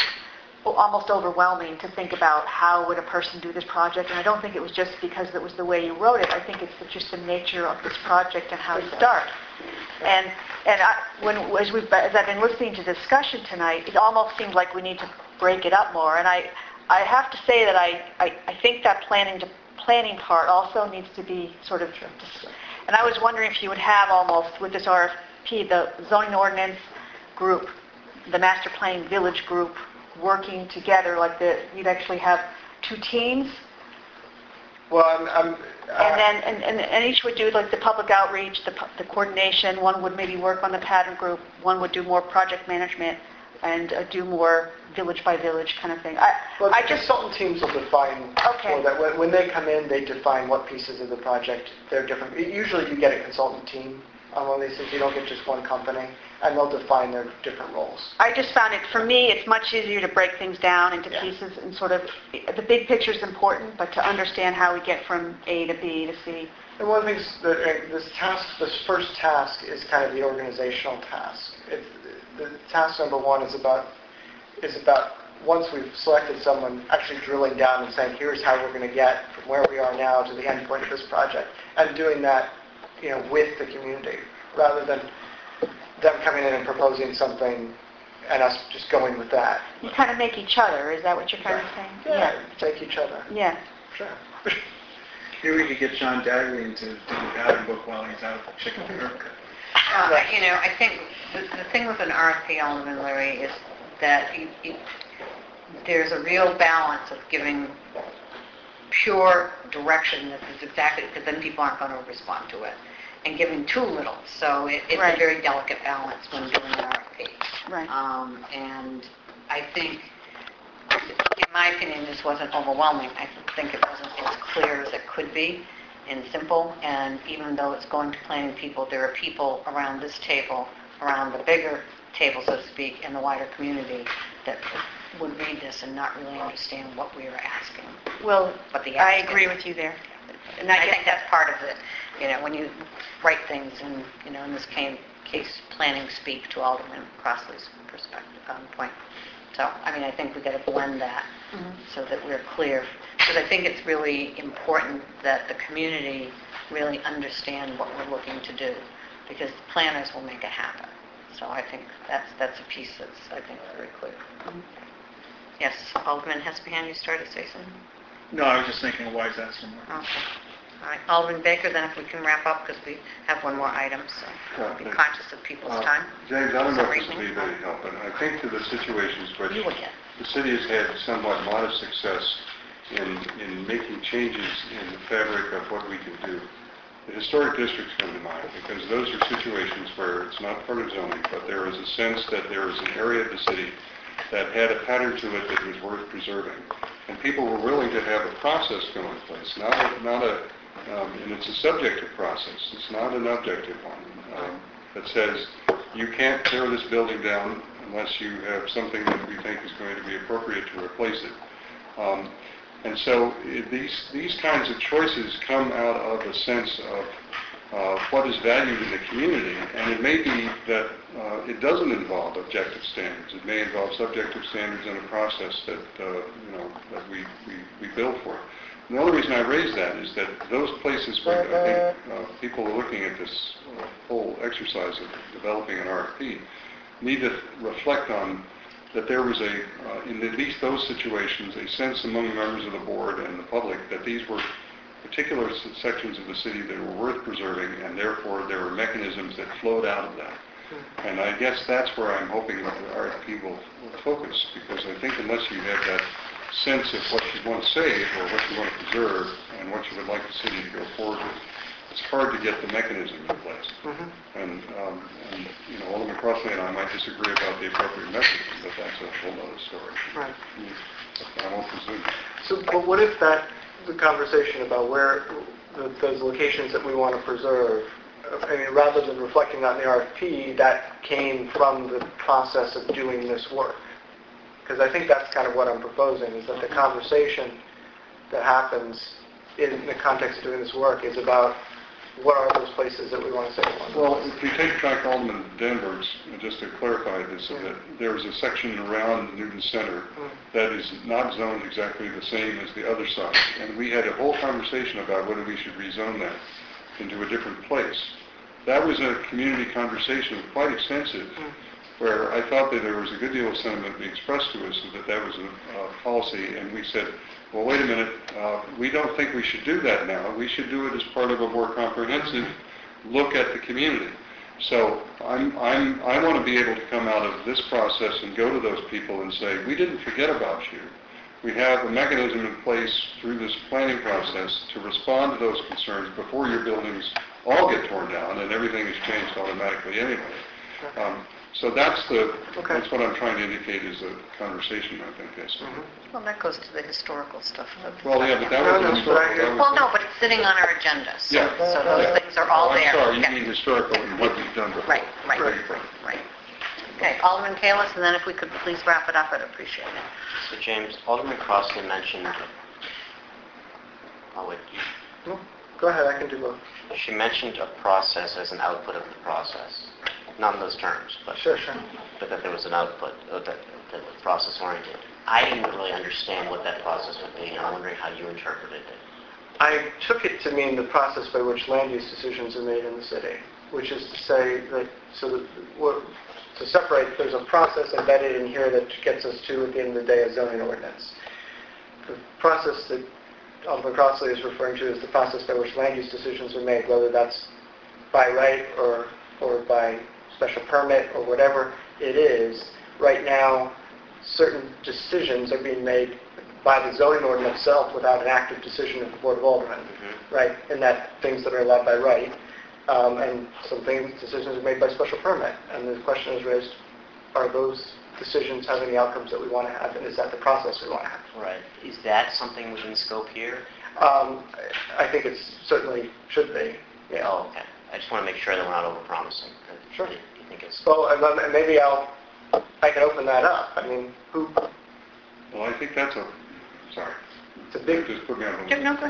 almost overwhelming to think about how would a person do this project, and I don't think it was just because it was the way you wrote it. I think it's just the nature of this project and how you start. And and I, when as we as I've been listening to the discussion tonight, it almost seems like we need to break it up more. And I I have to say that I I, I think that planning to planning part also needs to be sort of. And I was wondering if you would have almost with this R F P the zoning ordinance group, the master planning village group working together, like the you'd actually have two teams. Well, I'm, I'm uh, And then, and, and, and each would do like the public outreach, the, pu- the coordination, one would maybe work on the pattern group, one would do more project management, and uh, do more village by village kind of thing. I, Well, I the just, consultant teams will define Okay. for that. When, when they come in, they define what pieces of the project they're different. Usually you get a consultant team on one of these things. You don't get just one company, and they'll define their different roles. I just found it, for me, it's much easier to break things down into Yeah. pieces and sort of, the big picture is important, but to understand how we get from A to B to C. And one of the things that uh, this task, this first task is kind of the organizational task. It's, the task number one is about is about once we've selected someone, actually drilling down and saying, here's how we're going to get from where we are now to the end point of this project, and doing that, you know, with the community, rather than them coming in and proposing something and us just going with that. You kind of make each other, is that what you're kind of saying? Yeah, take each other. Yeah. Sure. Maybe we could get John Daggering to do the pattern book while he's out checking the haircut. Uh, you know, I think the, the thing with an R F P, Alderman Larry, is that it, it, there's a real balance of giving pure direction that is exactly, because then people aren't going to respond to it, and giving too little. So it, it's Right. a very delicate balance when doing an R F P. Right. Um, and I think, in my opinion, this wasn't overwhelming. I think it wasn't as clear as it could be and simple. And even though it's going to planning people, there are people around this table, around the bigger table, so to speak, in the wider community that would read this and not really understand what we are asking. Well, What the I ask agree is. with you there. And I think that's part of it. you know, when you write things, and, you know, in this case, case planning speak to Alderman Crossley's perspective, um, point. So, I mean, I think we got to blend that so that we're clear, because I think it's really important that the community really understand what we're looking to do, because the planners will make it happen. So I think that's that's a piece that's, I think, very clear. Yes, Alderman Hespian, you started to say something? No, I was just thinking of Wise Ass some more. Okay. All right, Alderman Baker, then if we can wrap up, because we have one more item, so Yeah, be thank- conscious of people's Uh, time. James, I don't know if this Sorry, will be very helpful, but I think that the situations which You again. the city has had somewhat modest success in, in making changes in the fabric of what we can do. The historic districts come to mind, because those are situations where it's not part of zoning, but there is a sense that there is an area of the city that had a pattern to it that was worth preserving. And people were willing to have a process go in place, not a, not a um, and it's a subjective process. It's not an objective one um, that says you can't tear this building down unless you have something that we think is going to be appropriate to replace it. Um, and so eh, these these kinds of choices come out of a sense of uh, what is valued in the community, and it may be that uh, it doesn't involve objective standards. It may involve subjective standards in a process that uh, you know that we, we, we build for. And the only reason I raise that is that those places where I think uh, people are looking at this uh, whole exercise of developing an R F P need to reflect on that there was a, uh, in at least those situations, a sense among the members of the board and the public that these were particular sections of the city that were worth preserving, and therefore there were mechanisms that flowed out of that. And I guess that's where I'm hoping that the R F P will, will focus, because I think unless you have that sense of what you want to save or what you want to preserve and what you would like the city to go forward with, it's hard to get the mechanism in place. Mm-hmm. And, um, and, you know, Alderman Crossley and I might disagree about the appropriate mechanism, but that's a whole other story. Right. But I won't presume. So, but what if that, the conversation about where, the, those locations that we want to preserve, I mean, rather than reflecting on the R F P, that came from the process of doing this work? Because I think that's kind of what I'm proposing, is that the conversation that happens in the context of doing this work is about what are those places that we want to save on. Well, if we take back Alderman Danberg's, just to clarify this, so that there's a section around Newton Center that is not zoned exactly the same as the other side. And we had a whole conversation about whether we should rezone that into a different place. That was a community conversation, quite extensive, where I thought that there was a good deal of sentiment being expressed to us that that was a uh, policy, and we said, well, wait a minute, uh, we don't think we should do that now. We should do it as part of a more comprehensive look at the community. So I'm, I'm, I want to be able to come out of this process and go to those people and say, we didn't forget about you. We have a mechanism in place through this planning process to respond to those concerns before your buildings all get torn down and everything is changed automatically anyway. Um, so that's the Okay. that's what I'm trying to indicate is a conversation, I think, yes. Well, that goes to the historical stuff. Well, yeah, but that No, was no, historical. but I- That was Well, the- no, but it's sitting on our agenda, so, Yeah. so those Yeah. things are all Oh, there. I'm sorry, you Yeah. mean historical and what we've done before. Right, right, Beg your pardon. right. Okay, Alderman Kalis, and then if we could please wrap it up, I'd appreciate it. So James, Alderman Crossley mentioned, oh, wait, No, go ahead, I can do both. she mentioned a process as an output of the process. Not in those terms, but, Sure, sure. but that there was an output, uh, that, that the process oriented. I didn't really understand what that process would be, and I'm wondering how you interpreted it. I took it to mean the process by which land use decisions are made in the city, which is to say that, so that, what- to separate, there's a process embedded in here that gets us to, at the end of the day, a zoning ordinance. The process that Alderman Crossley is referring to is the process by which land use decisions are made, whether that's by right or, or by special permit or whatever it is. Right now, certain decisions are being made by the zoning ordinance itself without an active decision of the Board of Aldermen, Mm-hmm. right? And that things that are allowed by right, um, and some things, decisions are made by special permit. And the question is raised, are those decisions having the outcomes that we want to have, and is that the process we want to have? Right. Is that something within scope here? Um, I think it certainly should be, yeah. Oh, okay. I just want to make sure that we're not overpromising. Sure. Do you think it's... So and then maybe I'll, I can open that up. I mean, who, Well, I think that's a, sorry, it's a big, just put me on Yeah, the No, go ahead.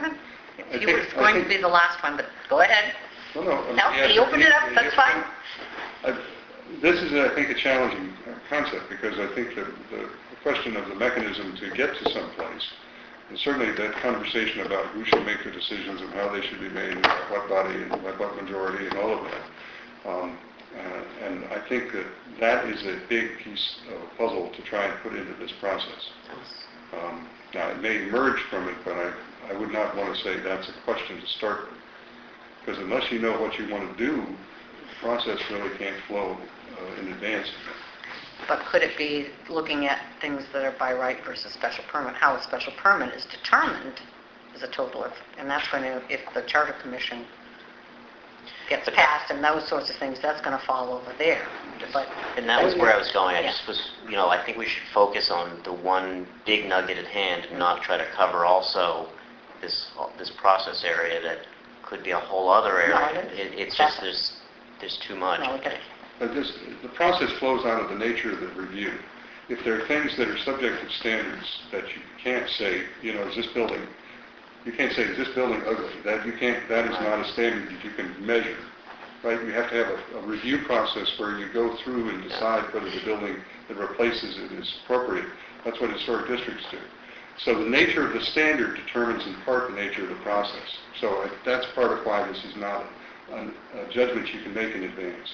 I You think- were I going to think- be the last one, but go ahead. No, no. um, No, yeah, he opened it up, he- that's he- fine. I- This is, I think, a challenging uh, concept, because I think that the the question of the mechanism to get to someplace, and certainly that conversation about who should make the decisions and how they should be made, and by what body, and by what majority, and all of that. Um, uh, And I think that that is a big piece of a puzzle to try and put into this process. Um, Now, it may emerge from it, but I, I would not want to say that's a question to start with. Because unless you know what you want to do, the process really can't flow uh, in advance. But could it be looking at things that are by right versus special permit? How a special permit is determined is a total of, and that's going to, if the Charter Commission gets passed and those sorts of things, that's going to fall over there. But And that was where I was going. I Yeah. just was, you know, I think we should focus on the one big nugget at hand and not try to cover also this, this process area that could be a whole other No, area. it is. It- It's just, there's, there's too much. No, we got it. But this, the process flows out of the nature of the review. If there are things that are subjective standards that you can't say, you know, is this building, you can't say, is this building ugly? That you can't, that is not a standard that you can measure, right? You have to have a, a review process where you go through and decide whether the building that replaces it is appropriate. That's what historic districts do. So the nature of the standard determines in part the nature of the process. So uh, that's part of why this is not a, a judgment you can make in advance.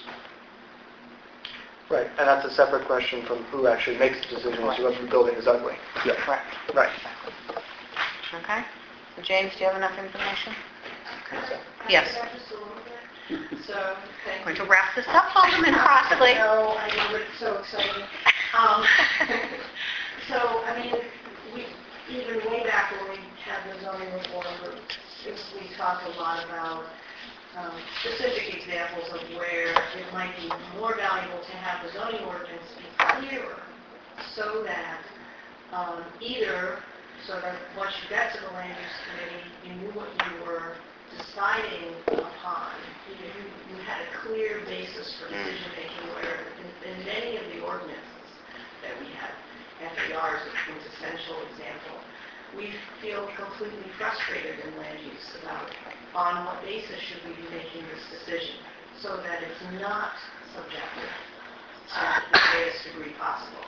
Right, and that's a separate question from who actually makes the decision as to whether the building is ugly. Yeah. Correct. Right. Okay? So James, do you have enough information? Can I- Yes. Can I just a little bit? So, thank Going you. to wrap this up, Alderman Crossley. No, I know, but it's so exciting. Um, So, I mean, we, even way back when we had the zoning reform, we we talked a lot about um, specific examples of where it might be more valuable to have the zoning ordinance be clearer so that um, either, so that once you got to the land use committee, you knew what you were deciding upon. You, you, you had a clear basis for decision making where in, in many of the ordinances that we have, F A R is a quintessential example, we feel completely frustrated in land use about on what basis should we be making this decision so that it's not subjective to the greatest degree possible.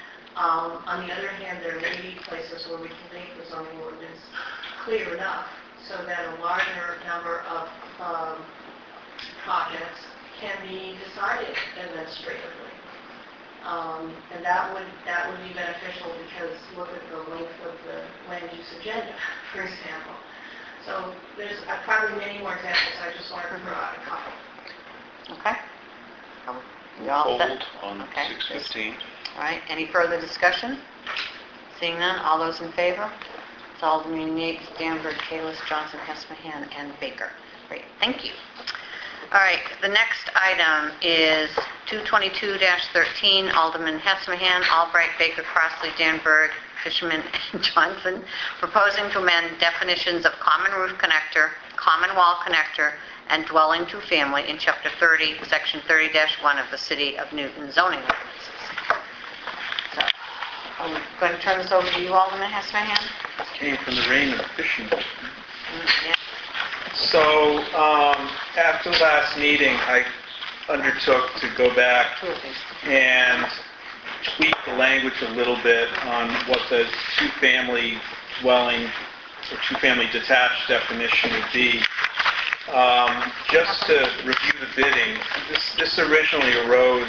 Um, on the other hand, there may be places where we can make the zoning ordinance clear enough so that a larger number of um, projects can be decided administratively. Um, and that would that would be beneficial because look at the length of the land use agenda, for example. So there's uh, probably many more examples. I just wanted to throw out a couple. Okay? Um, You all set? Hold on Okay. six fifteen. All right, any further discussion? Seeing none, all those in favor? It's Alderman Yates, Danberg, Kalis, Johnson, Hesmahan, and Baker. Great, thank you. All right, the next item is two twenty-two dash thirteen, Alderman Hesmahan, Albright, Baker, Crossley, Danberg, Fishman, and Johnson, proposing to amend definitions of common roof connector, common wall connector, and dwelling two-family in Chapter thirty, Section thirty dash one of the City of Newton zoning ordinances. So, I'm going to turn this over to you, Alderman Hesmahan. Came from the rain of fishing. Mm, yeah. So, um, after the last meeting, I undertook to go back Two of these. and tweak the language a little bit on what the two-family dwelling or two-family detached definition would be. Um, just to review the bidding, this, this originally arose,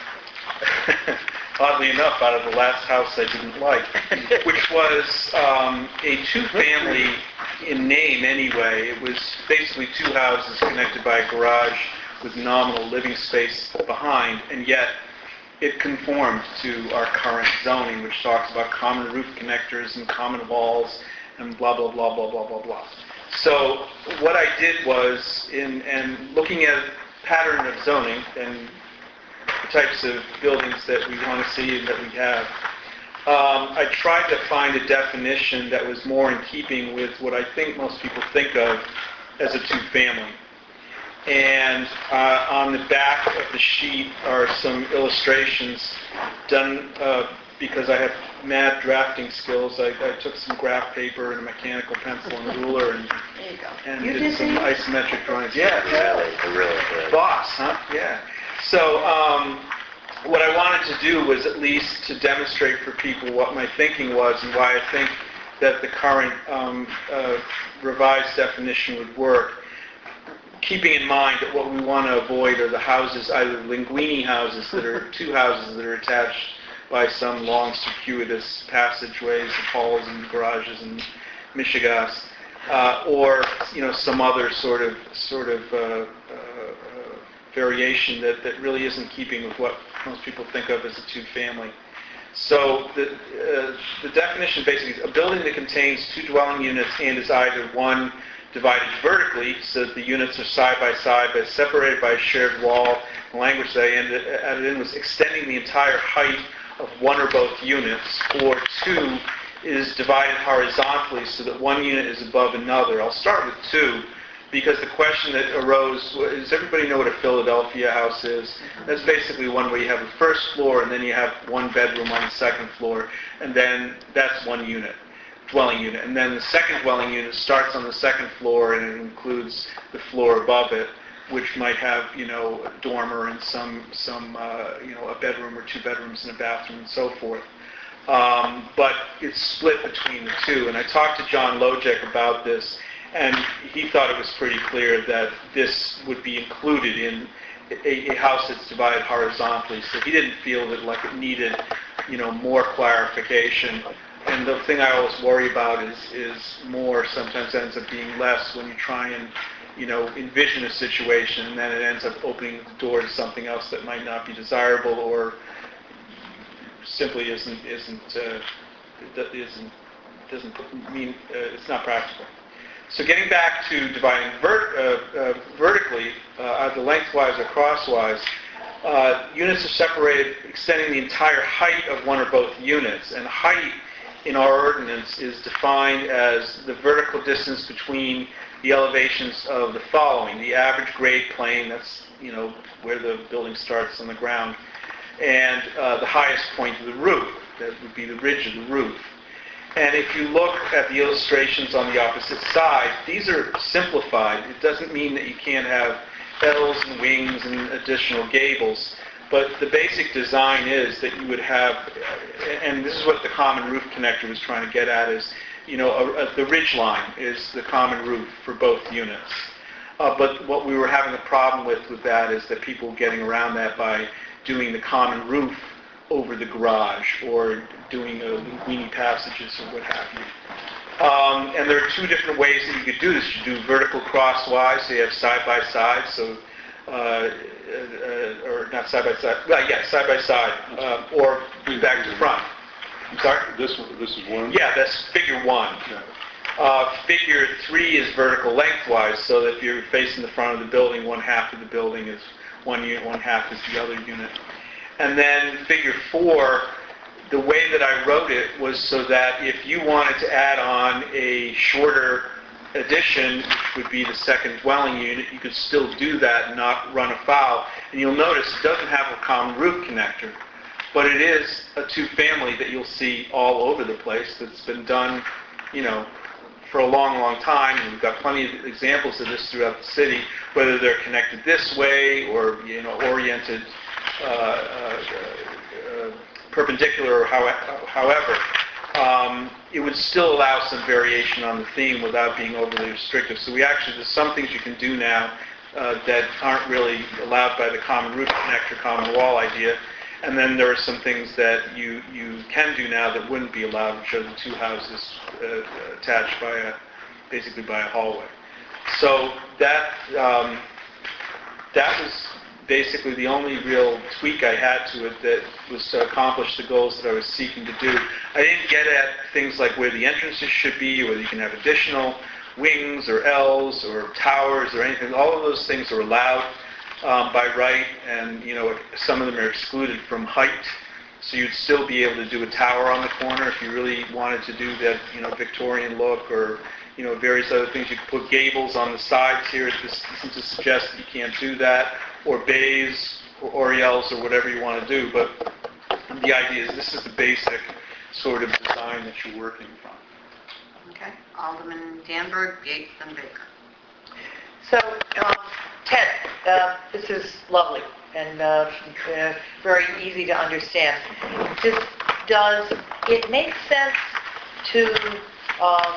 oddly enough, out of the last house I didn't like, which was um, a two-family in name anyway. It was basically two houses connected by a garage with nominal living space behind, and yet it conformed to our current zoning, which talks about common roof connectors and common walls and blah, blah, blah, blah, blah, blah, blah. So what I did was, in and looking at pattern of zoning and the types of buildings that we want to see and that we have, um, I tried to find a definition that was more in keeping with what I think most people think of as a two-family. And uh, on the back of the sheet are some illustrations done uh, because I have mad drafting skills, I, I took some graph paper and a mechanical pencil and a ruler and, There you go. and You did did some these? isometric drawings. Yeah, Really, really good. boss, huh? Yeah. So um, what I wanted to do was at least to demonstrate for people what my thinking was and why I think that the current um, uh, revised definition would work, keeping in mind that what we want to avoid are the houses, either linguini houses that are two houses that are attached by some long circuitous passageways, halls and garages and mishigas, uh, or you know some other sort of sort of uh, uh, uh, variation that, that really isn't keeping with what most people think of as a two-family. So the uh, the definition basically is a building that contains two dwelling units and is either one divided vertically, so that the units are side by side but separated by a shared wall. The language that I ended, added in was extending the entire height of one or both units, or two is divided horizontally so that one unit is above another. I'll start with two because the question that arose was, does everybody know what a Philadelphia house is? That's basically one where you have a first floor and then you have one bedroom on the second floor, and then that's one unit, dwelling unit. And then the second dwelling unit starts on the second floor and it includes the floor above it, which might have, you know, a dormer and some, some uh, you know, a bedroom or two bedrooms and a bathroom and so forth. Um, but it's split between the two. And I talked to John Lojek about this, and he thought it was pretty clear that this would be included in a, a house that's divided horizontally. So he didn't feel that like it needed, you know, more clarification. And the thing I always worry about is, is more sometimes ends up being less when you try and, you know, envision a situation and then it ends up opening the door to something else that might not be desirable or simply isn't isn't uh, isn't doesn't mean uh, it's not practical. So getting back to dividing vert, uh, uh, vertically, uh, either lengthwise or crosswise, uh, units are separated, extending the entire height of one or both units. And height in our ordinance is defined as the vertical distance between the elevations of the following: the average grade plane, that's you know where the building starts on the ground, and uh, the highest point of the roof, that would be the ridge of the roof. And if you look at the illustrations on the opposite side, these are simplified. It doesn't mean that you can't have L's and wings and additional gables, but the basic design is that you would have, and this is what the common roof connector was trying to get at, is, you know, a, a, the ridge line is the common roof for both units. Uh, but what we were having a problem with with that is that people were getting around that by doing the common roof over the garage or doing a linguini passages or what have you. Um, and there are two different ways that you could do this. You do vertical crosswise, so you have side by side, so uh, uh, or not side by side, well, yeah, side by side, uh, or back to front. I'm sorry? This this is one? Yeah, that's figure one. Yeah. Uh, figure three is vertical lengthwise, so that if you're facing the front of the building, one half of the building is one unit, one half is the other unit. And then figure four, the way that I wrote it was so that if you wanted to add on a shorter addition, which would be the second dwelling unit, you could still do that and not run afoul. And you'll notice it doesn't have a common roof connector, but it is a two-family that you'll see all over the place that's been done, you know, for a long, long time. And we've got plenty of examples of this throughout the city, whether they're connected this way or, you know, oriented uh, uh, uh, perpendicular or how, however. Um, it would still allow some variation on the theme without being overly restrictive. So we actually, there's some things you can do now uh, that aren't really allowed by the common roof connector, common wall idea. And then there are some things that you, you can do now that wouldn't be allowed, which are the two houses uh, attached by a, basically by a hallway. So that, um, that was basically the only real tweak I had to it that was to accomplish the goals that I was seeking to do. I didn't get at things like where the entrances should be, or whether you can have additional wings or L's or towers or anything. All of those things are allowed um, by right, and you know some of them are excluded from height. So you'd still be able to do a tower on the corner if you really wanted to do that, you know, Victorian look, or you know various other things. You could put gables on the sides here. This isn't to suggest that you can't do that, or bays or oriels or whatever you want to do. But the idea is this is the basic sort of design that you're working from. Okay. Alderman Danberg, Yates, and Baker. So, um, Ted, uh, this is lovely and uh, uh, very easy to understand. Just, does it make sense to um,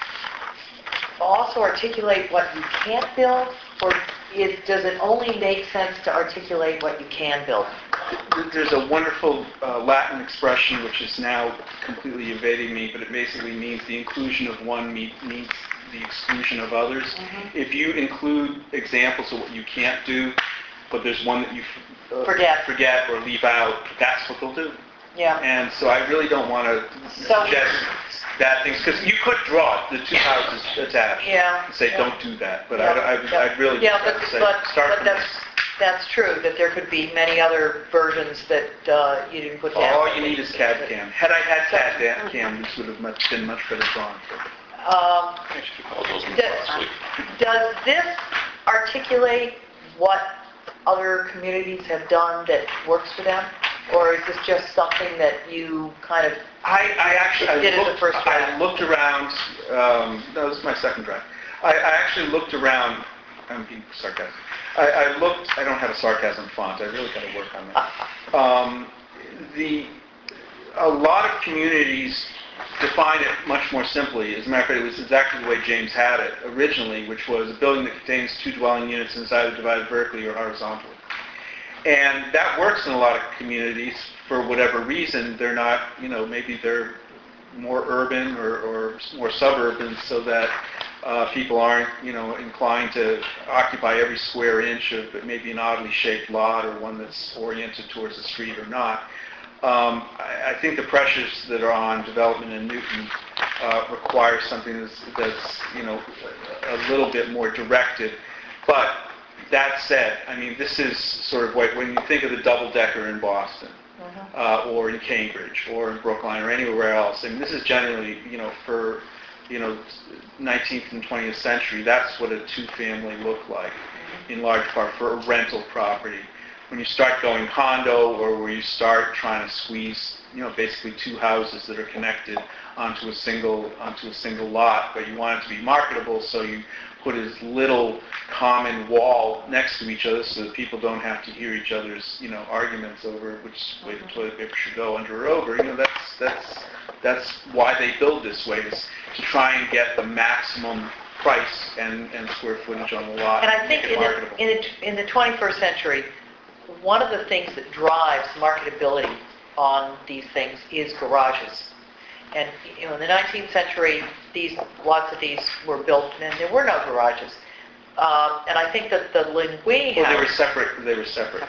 also articulate what you can't build, or it, does it only make sense to articulate what you can build? There's a wonderful uh, Latin expression which is now completely evading me, but it basically means the inclusion of one meet, means the exclusion of others. Mm-hmm. If you include examples of what you can't do, but there's one that you uh, Forget. forget or leave out, that's what they'll do. Yeah. And so I really don't want to So- suggest that things, because you could draw the two houses attached Yeah. and say, Yeah. don't do that. But Yeah, I, I, yeah. I'd really Yeah, just but, have to say, but, start but from that's, that's true, that there could be many other versions that uh, you didn't put down. All you need is C A D C A M. Had I had C A D C A M, this would have much, been much better drawn. Um, All those in does, sleep. does this articulate what other communities have done that works for them? Or is this just something that you kind of, I, I actually, I Did it the looked, first I draft. looked around, um, no, this is my second draft. I, I actually looked around, I'm being sarcastic. I, I looked, I don't have a sarcasm font, I really got to work on that. Um, the, a lot of communities define it much more simply. As a matter of fact, it was exactly the way James had it originally, which was a building that contains two dwelling units and is either divided vertically or horizontally. And that works in a lot of communities for whatever reason. They're not, you know, maybe they're more urban or, or more suburban so that uh, people aren't, you know, inclined to occupy every square inch of maybe an oddly shaped lot or one that's oriented towards the street or not. Um, I, I think the pressures that are on development in Newton uh, require something that's, that's, you know, a, a little bit more directed. But that said, I mean, this is sort of what, when you think of the double-decker in Boston, uh, or in Cambridge, or in Brookline, or anywhere else, I mean, this is generally, you know, for, you know, nineteenth and twentieth century, that's what a two-family looked like, in large part for a rental property. When you start going condo, or where you start trying to squeeze, you know, basically two houses that are connected onto a single onto a single lot, but you want it to be marketable, so you put as little common wall next to each other so that people don't have to hear each other's, you know, arguments over which way the toilet paper should go under or over. You know, that's that's that's why they build this way, is to try and get the maximum price and, and square footage on the lot. and I think make it in marketable. the, in, the, in the twenty-first century, one of the things that drives marketability on these things is garages. And, you know, in the nineteenth century, these, lots of these were built and there were no garages. Um, and I think that the Linguini Well, they were house, separate. They were separate.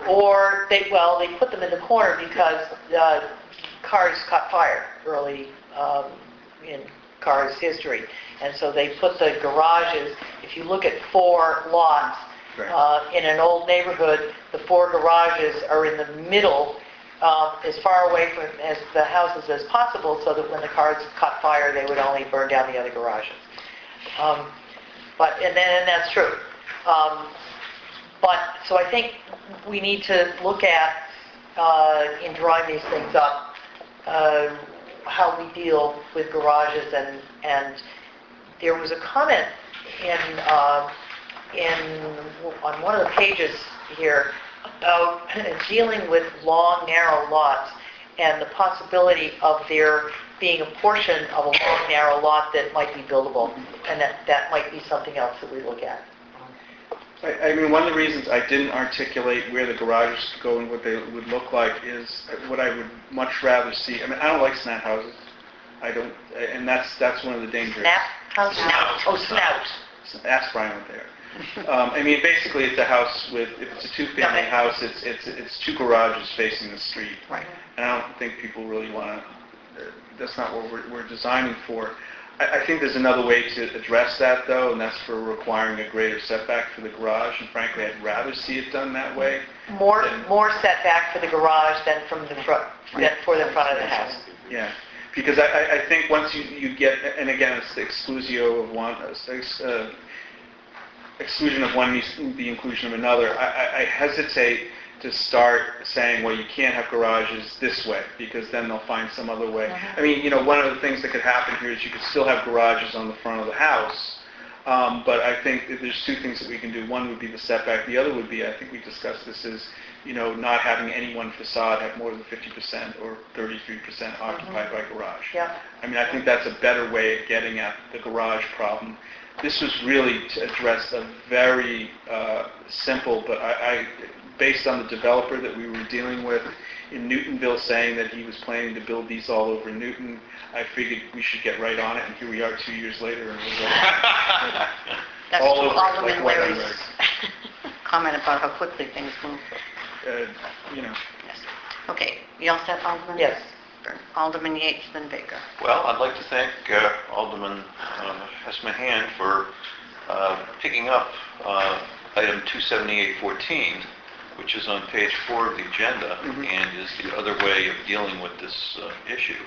or they, well, they put them in the corner because uh, cars caught fire early um, in cars' history. And so they put the garages, if you look at four lots, Right. uh, in an old neighborhood, the four garages are in the middle, um, as far away from as the houses as possible, so that when the cars caught fire, they would only burn down the other garages. Um, but and then and that's true. Um, but so I think we need to look at uh, in drawing these things up uh, how we deal with garages, and and there was a comment in. Uh, in on one of the pages here about dealing with long, narrow lots and the possibility of there being a portion of a long, narrow lot that might be buildable, and that that might be something else that we look at. I, I mean, one of the reasons I didn't articulate where the garages could go and what they would look like is what I would much rather see. I mean, I don't like snap houses. I don't, and that's that's one of the dangers. Snap house? Snout. Oh, snout. Ask Brian what they are. Um, I mean, basically, it's a house with, if it's a two-family Okay. house, it's it's it's two garages facing the street. Right. And I don't think people really want to, uh, that's not what we're, we're designing for. I, I think there's another way to address that, though, and that's for requiring a greater setback for the garage, and frankly, I'd rather see it done that way. More than- more setback for the garage than from the front, than for the front of the house. Yeah, because I, I- I think once you, you get, and again, it's the exclusio of one, uh, exclusion of one means the inclusion of another. I, I, I hesitate to start saying, well, you can't have garages this way, because then they'll find some other way. I mean, you know, one of the things that could happen here is you could still have garages on the front of the house, um, but I think that there's two things that we can do. One would be the setback. The other would be, I think we discussed this, is, you know, not having any one facade have more than fifty percent or thirty-three percent occupied by garage. Yeah. I mean, I think that's a better way of getting at the garage problem. This was really to address a very uh, simple, but I, I, based on the developer that we were dealing with in Newtonville saying that he was planning to build these all over Newton, I figured we should get right on it, and here we are two years later, and we're right. That's all to over, Alderman like white on Larry's red. comment about how quickly things move. Uh, you know. Yes. Okay, you all set, Alderman? Yes. Alderman Yates, then Baker. Well, I'd like to thank uh, Alderman uh, Hess-Mahan for uh, picking up uh, item two seventy-eight fourteen, which is on page four of the agenda, Mhm. and is the other way of dealing with this uh, issue.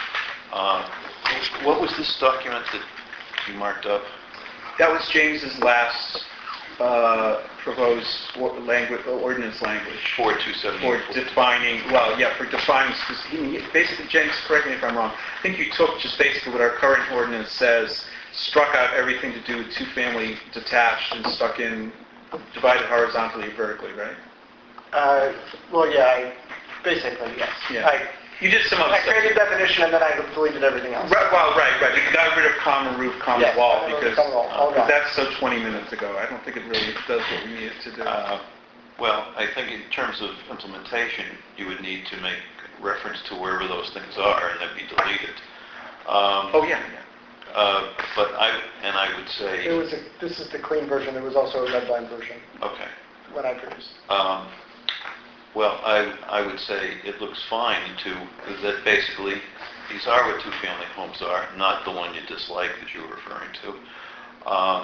Uh, What was this document that you marked up? That was James's last uh, proposed or- language, ordinance language. four two seven For eight. defining, well, yeah, for defining, spec- he- basically, James, correct me if I'm wrong, I think you took just basically what our current ordinance says, struck out everything to do with two-family detached, and stuck in divided horizontally or vertically, right? Uh, Well, yeah, I- basically, yes. Yeah. I You did some other I stuff. created a definition and then I deleted everything else. Right, well, right, right, you got rid of common roof, common Yes, wall, common roof, because common wall, all because gone. that's so twenty minutes ago. I don't think it really does what we need it to do. Uh, Well, I think in terms of implementation, you would need to make reference to wherever those things are and then be deleted. Um, Oh, yeah, yeah. uh, But I, and I would say... There was a, this is the clean version, there was also a red line version Okay. when I produced. Um, Well, I, I would say it looks fine to, that basically, these are what two-family homes are, not the one you dislike that you were referring to. Um,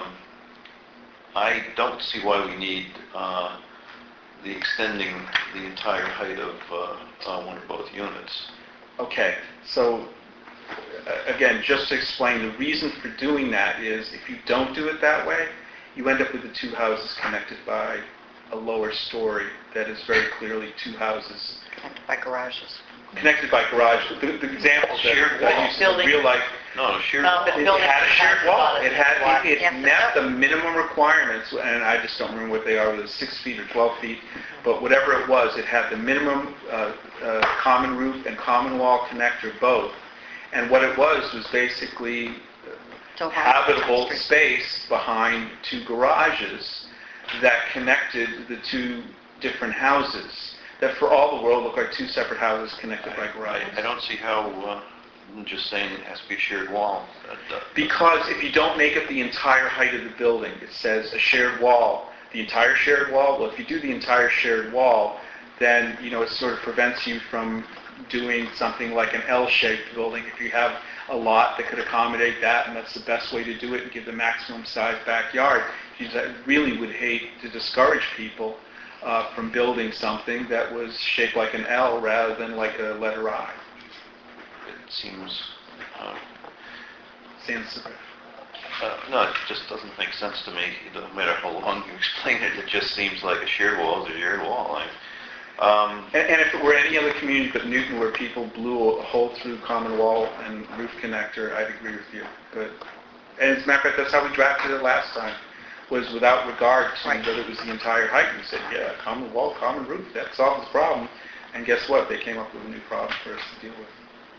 I don't see why we need uh, the extending the entire height of uh, uh, one or both units. Okay, so uh, again, just to explain, the reason for doing that is if you don't do it that way, you end up with the two houses connected by a lower story that is very clearly two houses Connected by garages. connected by garage. The, the example Shared that I wall. used in Building. real life, No, sheer No, but it building had a shared has wall. lot of It had, wall. it, Yes, it it met does. the minimum requirements, and I just don't remember what they are, whether it's six feet or twelve feet, but whatever it was, it had the minimum uh, uh, common roof and common wall connector both. And what it was was basically So how- habitable space behind two garages that connected the two different houses, that for all the world look like two separate houses connected by garages. I, I don't see how, uh, I'm just saying it has to be a shared wall. That, uh, Because if you don't make it the entire height of the building, it says a shared wall, the entire shared wall, well, if you do the entire shared wall, then, you know, it sort of prevents you from doing something like an L-shaped building. If you have a lot that could accommodate that, and that's the best way to do it and give the maximum size backyard, you really would hate to discourage people uh, from building something that was shaped like an L rather than like a letter I. It seems, uh, Sans- uh, no, it just doesn't make sense to me. No matter how long you explain it, it just seems like a shared wall is a shared wall. I, um, And, and if it were any other community but Newton where people blew a hole through common wall and roof connector, I'd agree with you. But, and as a matter of fact, that's how we drafted it last time, was without regard to Right. whether it was the entire height. We said, yeah, common wall, common roof, that solves the problem. And guess what? They came up with a new problem for us to deal with.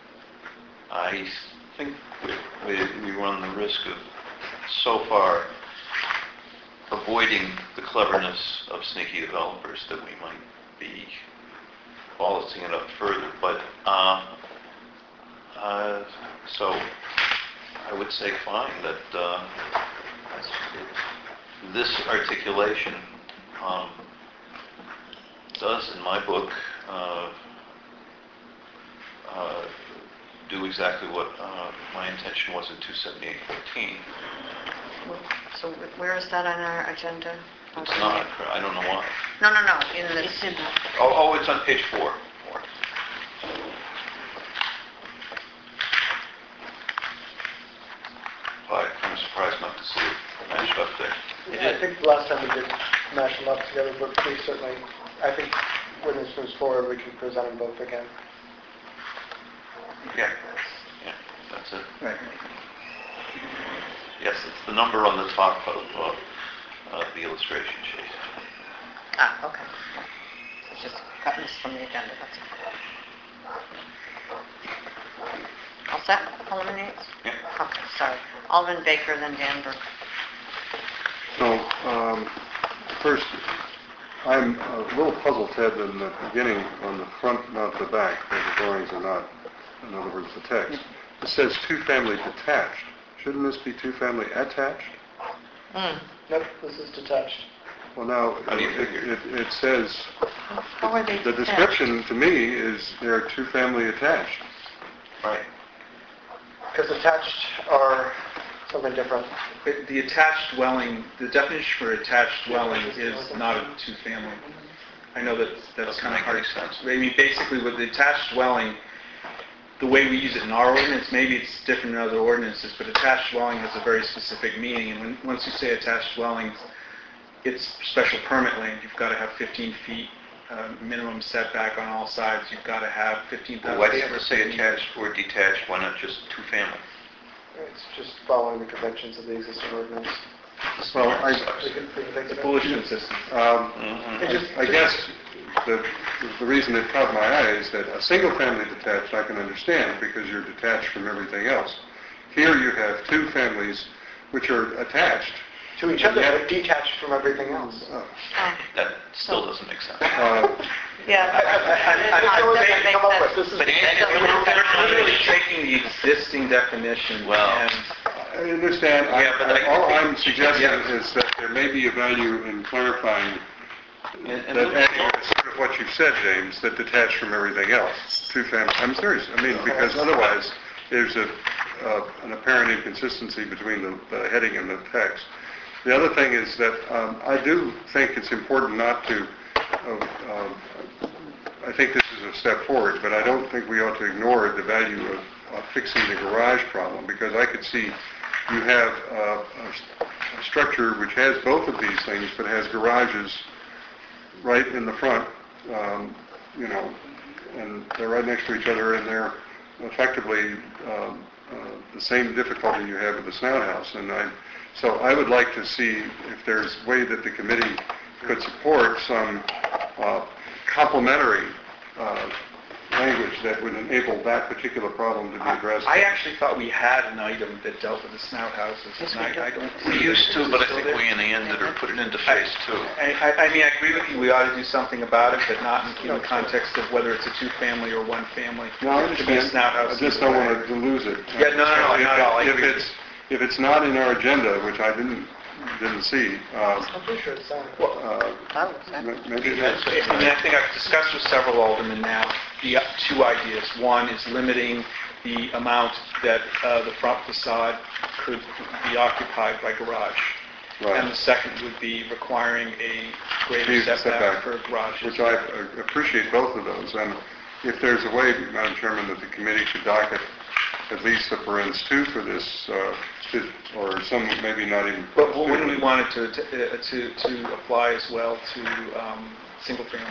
I think we, we run the risk of, so far, avoiding the cleverness of sneaky developers that we might be balancing it up further. But, uh, uh, so, I would say fine that uh, this articulation um, does, in my book, uh, uh, do exactly what uh, my intention was in two seventy-eight fourteen. So where is that on our agenda? It's not, I don't know why. No, no, no, in the... It's in the, Oh, oh, it's on page four. Four. But I'm surprised not to see it matched up there. I think the last time we did mash them up together, but we certainly, I think when this moves forward, we can present them both again. Yeah, yeah, that's it. Right. Yes, it's the number on the top of uh, uh, the illustration sheet. Ah, okay. It's just cutting this from the agenda, that's all. All set, Alderman Yates? Yeah. Okay, sorry. Alderman Baker, then Dan Burke. So, um, first, I'm a little puzzled, Ted, in the beginning on the front, not the back, where the drawings are not, in other words, the text. It says two-family detached. Shouldn't this be two-family attached? Hmm. Nope, this is detached. Well, now, How do you it, figure? it, it says, How are they the detached? description to me is they're two-family attached. Right. Because attached are something different. The the attached dwelling, the definition for attached dwelling is not a two-family. I know that that's Doesn't kind of make hard. any sense. I mean, basically, with the attached dwelling, the way we use it in our ordinance, maybe it's different in other ordinances, but attached dwelling has a very specific meaning. And when, once you say attached dwelling, it's special permit land. You've got to have fifteen feet uh, minimum setback on all sides. You've got to have fifteen thousand. Why do you have to say attached or detached? Why not just two-family? It's just following the conventions of the existing ordinance. Well, I, We can- we can fix it. Bullish consistency. um, Mhm. It just- I guess the, the reason it caught my eye is that a single-family detached I can understand because you're detached from everything else. Here you have two families which are attached. To each other, but detached from everything else. Uh, That still doesn't make sense. uh, Yeah. That's the only thing I can come up with. This is- But We're literally taking the existing definition Well- and I understand. I- Yeah, but I- All I'm suggesting Yeah. is that there may be a value in clarifying And- and that, look- adding sort of what you've said, James, that detached from everything else. Two family, I'm serious. I mean, because otherwise, there's a, uh, an apparent inconsistency between the, the heading and the text. The other thing is that um, I do think it's important not to, uh, um, I think this is a step forward, but I don't think we ought to ignore the value of, of fixing the garage problem, because I could see you have uh, a, a structure which has both of these things, but has garages right in the front, um, you know, and they're right next to each other, and they're effectively um, uh, the same difficulty you have with the snout house. And I, so I would like to see if there's a way that the committee could support some uh, complementary uh, language that would enable that particular problem to be addressed. I actually thought we had an item that dealt with the snout houses, and I I don't... We used to, but I think we in ended or put it into phase two. I, I- I mean, I agree with you, we ought to do something about it, but not in the context of whether it's a two-family or one-family. No, I It could be a understand. snout house I just either don't way. want to lose it. Yeah, no, no, no, If- not at all. I If agree. it's, if it's not in our agenda, which I didn't, didn't see, uh, I'm pretty sure it's on. uh, That looks ma- good. maybe it is. I mean, I think I've discussed with several aldermen now, the uh, two ideas. One is limiting the amount that uh, the front facade could be occupied by garage. Right. And the second would be requiring a greater Huge setback for garages. Which I uh, appreciate both of those. And if there's a way, Madam Chairman, that the committee should docket at least a parens two for this, uh, to- or some, maybe not even. But wouldn't we want it to, to, uh, to, to apply as well to um, single family?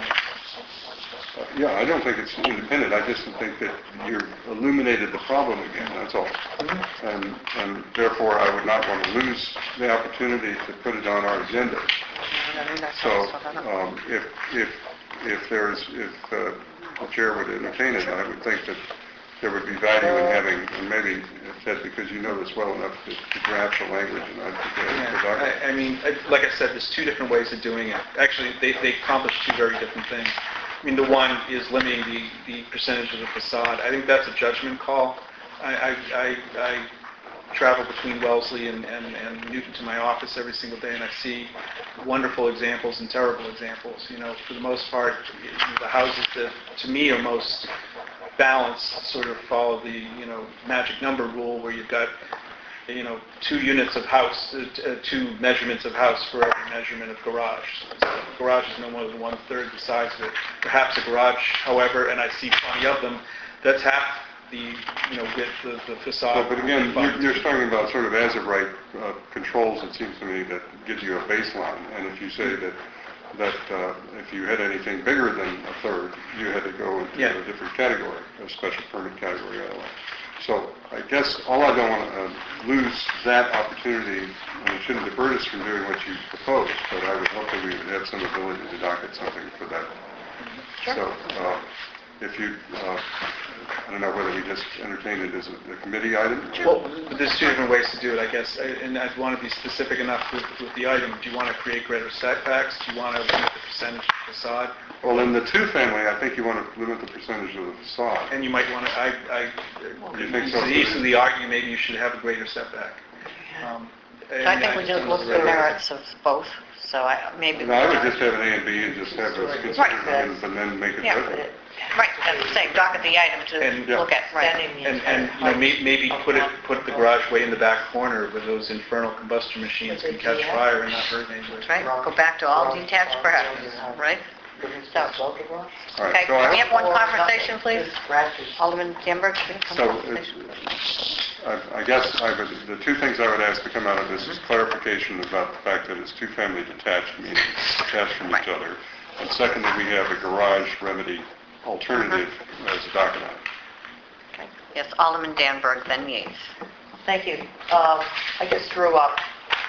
Uh, Yeah, I don't think it's independent. I just think that you've illuminated the problem again, that's all. Mm-hmm. And, and therefore, I would not want to lose the opportunity to put it on our agenda. I mean, that's So, also done. um, if, if, if there's, if uh, the chair would entertain it, I would think that there would be value in having, and maybe, Ted, because you know this well enough to to draft the language, and I'd be glad to Yeah, document. I, I mean, I- like I said, there's two different ways of doing it. Actually, they, they accomplish two very different things. I mean, the one is limiting the, the percentage of the facade. I think that's a judgment call. I, I, I, I travel between Wellesley and, and, and Newton to my office every single day, and I see wonderful examples and terrible examples. You know, for the most part, the houses that, to me, are most balanced sort of follow the, you know, magic number rule where you've got, you know, two units of house, uh, t- uh, two measurements of house for every measurement of garage. So garage is no more than one-third the size of it. Perhaps a garage, however, and I see plenty of them, that's half the, you know, width of the So, facade. but again, you're, you're talking about sort of as of right uh, controls, it seems to me, that give you a baseline. And if you say that that uh, if you had anything bigger than a third, you had to go into Yeah. a different category, a special permit category otherwise. So I guess all I don't want to uh, lose that opportunity, and it shouldn't divert us from doing what you proposed, but I would hope that we would have some ability to docket something for that. So uh, if you, uh, I don't know whether we just entertain it as a, a committee item? Well, there's two different ways to do it, I guess, and I want to be specific enough with, with the item. Do you want to create greater setbacks? Do you want to limit the percentage of facade? Well, in the two-family, I think you want to limit the percentage of the facade. And you might want to, I, I, You think so? you easily argue maybe you should have a greater setback. Um, So I think we and just look at the merits of both, so I, maybe. No, I would just have an A and B and just have those considered items and then make it Yeah. judgment. Right, that's the same, docket the item And- to look at, right. And, and, you know, may- maybe put it, put the garage way in the back corner where those infernal combustion machines can catch fire and not hurt anybody. That's right, go back to all detached garages, right? So, All right, okay, so I can we have- have one conversation, please? Alderman Gamberg, can we have So, one conversation? uh, I I guess I would, the two things I would ask to come out of this is clarification about the fact that it's two-family detached, meaning detached from each other. And second, that we have a garage remedy alternative as a docket item. Okay. Yes, Alderman Danberg, then Yates. Thank you. Um, I just drew up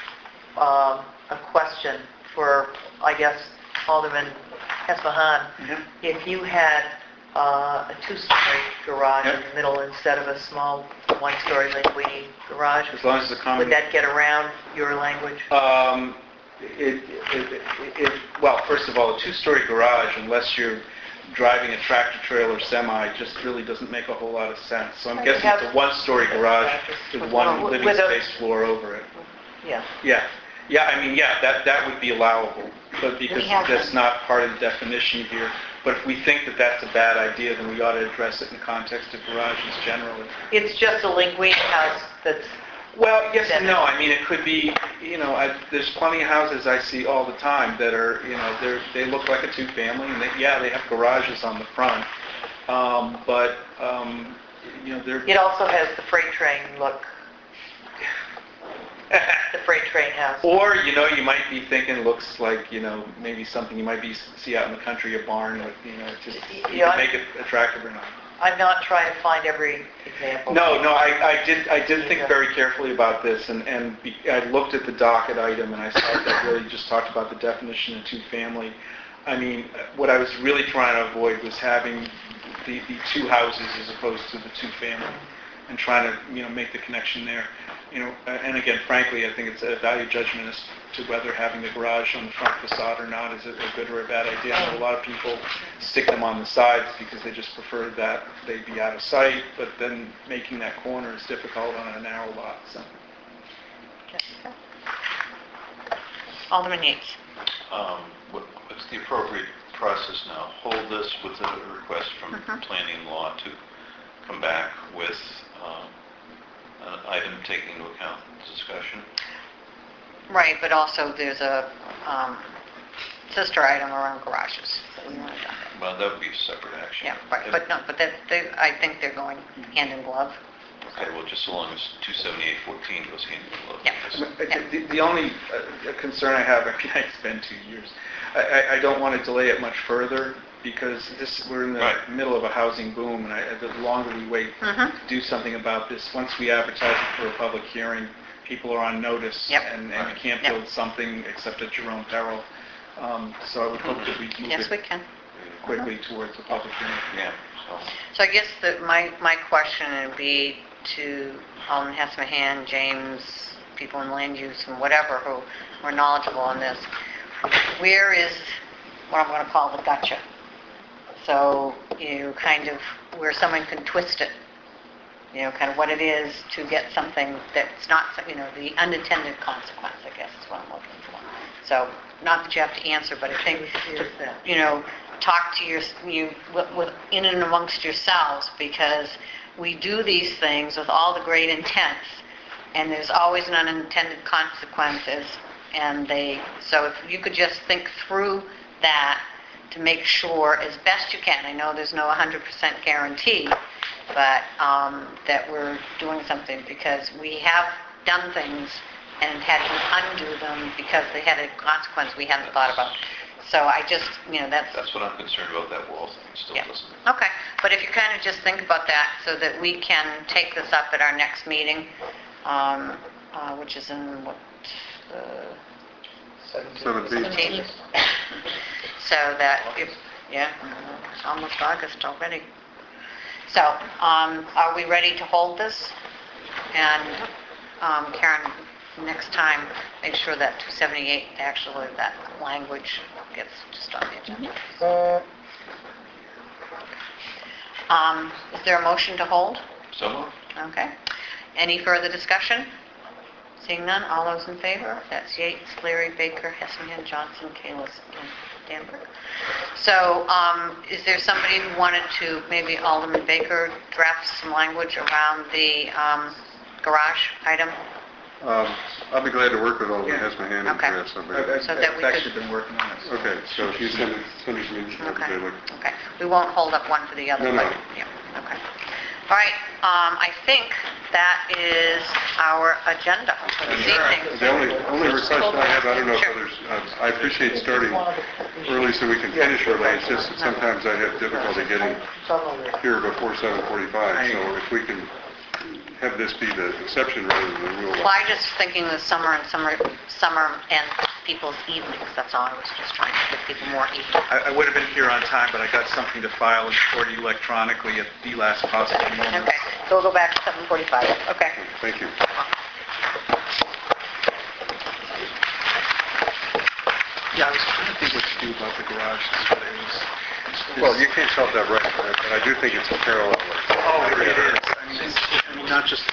um, a question for, I guess, Alderman Hesmahan. If you had uh, a two-story garage in the middle instead of a small one-story Linguini garage, As long as it's a common... would that get around your language? Um, it, it, it, it, well, first of all, a two-story garage, unless you're driving a tractor trailer semi, just really doesn't make a whole lot of sense. So I'm Right, guessing you have- it's a one-story garage with one With- living with a- space floor over it. Yeah. Yeah, yeah, I mean, yeah, that, that would be allowable, but because We have that's them. not part of the definition here. But if we think that that's a bad idea, then we ought to address it in the context of garages generally. It's just a Linguini house that's, Well, yes and no. I mean, it could be, you know, I, there's plenty of houses I see all the time that are, you know, they're, they look like a two-family, and they, yeah, they have garages on the front, um, but, um, you know, they're... it also has the freight train look, the freight train house. Or, you know, you might be thinking looks like, you know, maybe something you might be see out in the country, a barn with, you know, just you Yeah, can make it attractive or not. I'm not trying to find every example. No, no, I, I did I did think very carefully about this, and, and be, I looked at the docket item, and I saw that really just talked about the definition of two-family. I mean, what I was really trying to avoid was having the, the two houses as opposed to the two-family, and trying to, you know, make the connection there. You know, uh, and again, frankly, I think it's a value judgment as to whether having the garage on the front facade or not is a, a good or a bad idea. I know a lot of people stick them on the sides because they just prefer that they be out of sight, but then making that corner is difficult on a narrow lot. So. Alderman Yates. Um, what- What's the appropriate process now? Hold this with a request from Mhm. planning and law to come back with um, an item taking into account the discussion? Right, but also there's a um, sister item around garages that we want to docket. Well, that would be a separate action. Yeah, right, but no, but that, they, I think they're going hand in glove. Okay, well, just so long as two seventy-eight fourteen goes hand in glove. Yeah. with this. The, the only uh, concern I have, I mean, it's been two years. I, I, I don't want to delay it much further because this we're in the Right. middle of a housing boom, and I, the longer we wait Mhm. to do something about this, once we advertise it for a public hearing, people are on notice, Yep. and, and you can't Yep. build something except at your own peril. Um, so I would hope that we move Yes, we it can. quickly towards a public hearing. Yeah, so, So I guess that my, my question would be to Alderman Hesmahan, James, people in land use and whatever who are knowledgeable on this. Where is what I'm going to call the gotcha? So, you know, kind of where someone can twist it, you know, kind of what it is to get something that's not, you know, the unintended consequence, I guess is what I'm looking for. So, not that you have to answer, but I think, to, you know, talk to your, you, with, with, in and amongst yourselves, because we do these things with all the great intents, and there's always an unintended consequences, and they, so if you could just think through that to make sure as best you can, I know there's no one hundred percent guarantee, but um, that we're doing something, because we have done things and had to undo them because they had a consequence we hadn't thought about. So I just, you know, that's, That's what I'm concerned about, that wall thing still Yeah. doesn't. okay. But if you kind of just think about that so that we can take this up at our next meeting, um, uh, which is in what, uh, Seventeenth. seventeenth. So that if, yeah, it's almost August already. So, um, are we ready to hold this? And, um, Karen, next time, make sure that two seventy-eight, actually, that language gets just on the agenda. Um, is there a motion to hold? So moved. Okay. Any further discussion? Seeing none, all those in favor? That's Yates, Leary, Baker, Hessingham, Johnson, Kalis, and Danberg. So, um, is there somebody who wanted to, maybe Alderman Baker, draft some language around the, um, garage item? Um, I'll be glad to work with Alderman Hessingham and Okay. draft something. So that we could- been working on it. so- Okay, so if you send it, send it to me, I'll be Okay, glad to- okay. We won't hold up one for the other, No, no. but, yeah, okay. All right, um, I think that is our agenda for this evening. The only, only request I have, I don't know if Sure. others, uh, I appreciate starting early so we can finish early, it's just that sometimes I have difficulty getting here before seven forty-five, so if we can have this be the exception rather than the rule. Well, I just thinking the summer and summer, summer and people's evenings, that's all, I was just trying to give people more evenings. I, I would have been here on time, but I got something to file for you electronically at the last possible moment. Okay, so we'll go back to seven forty-five, okay. Thank you. Yeah, I was trying to think what to do about the garage, but it was... Well, you can't solve that right, but I do think it's a parallel. Oh, it is. I mean, it's, I mean, not just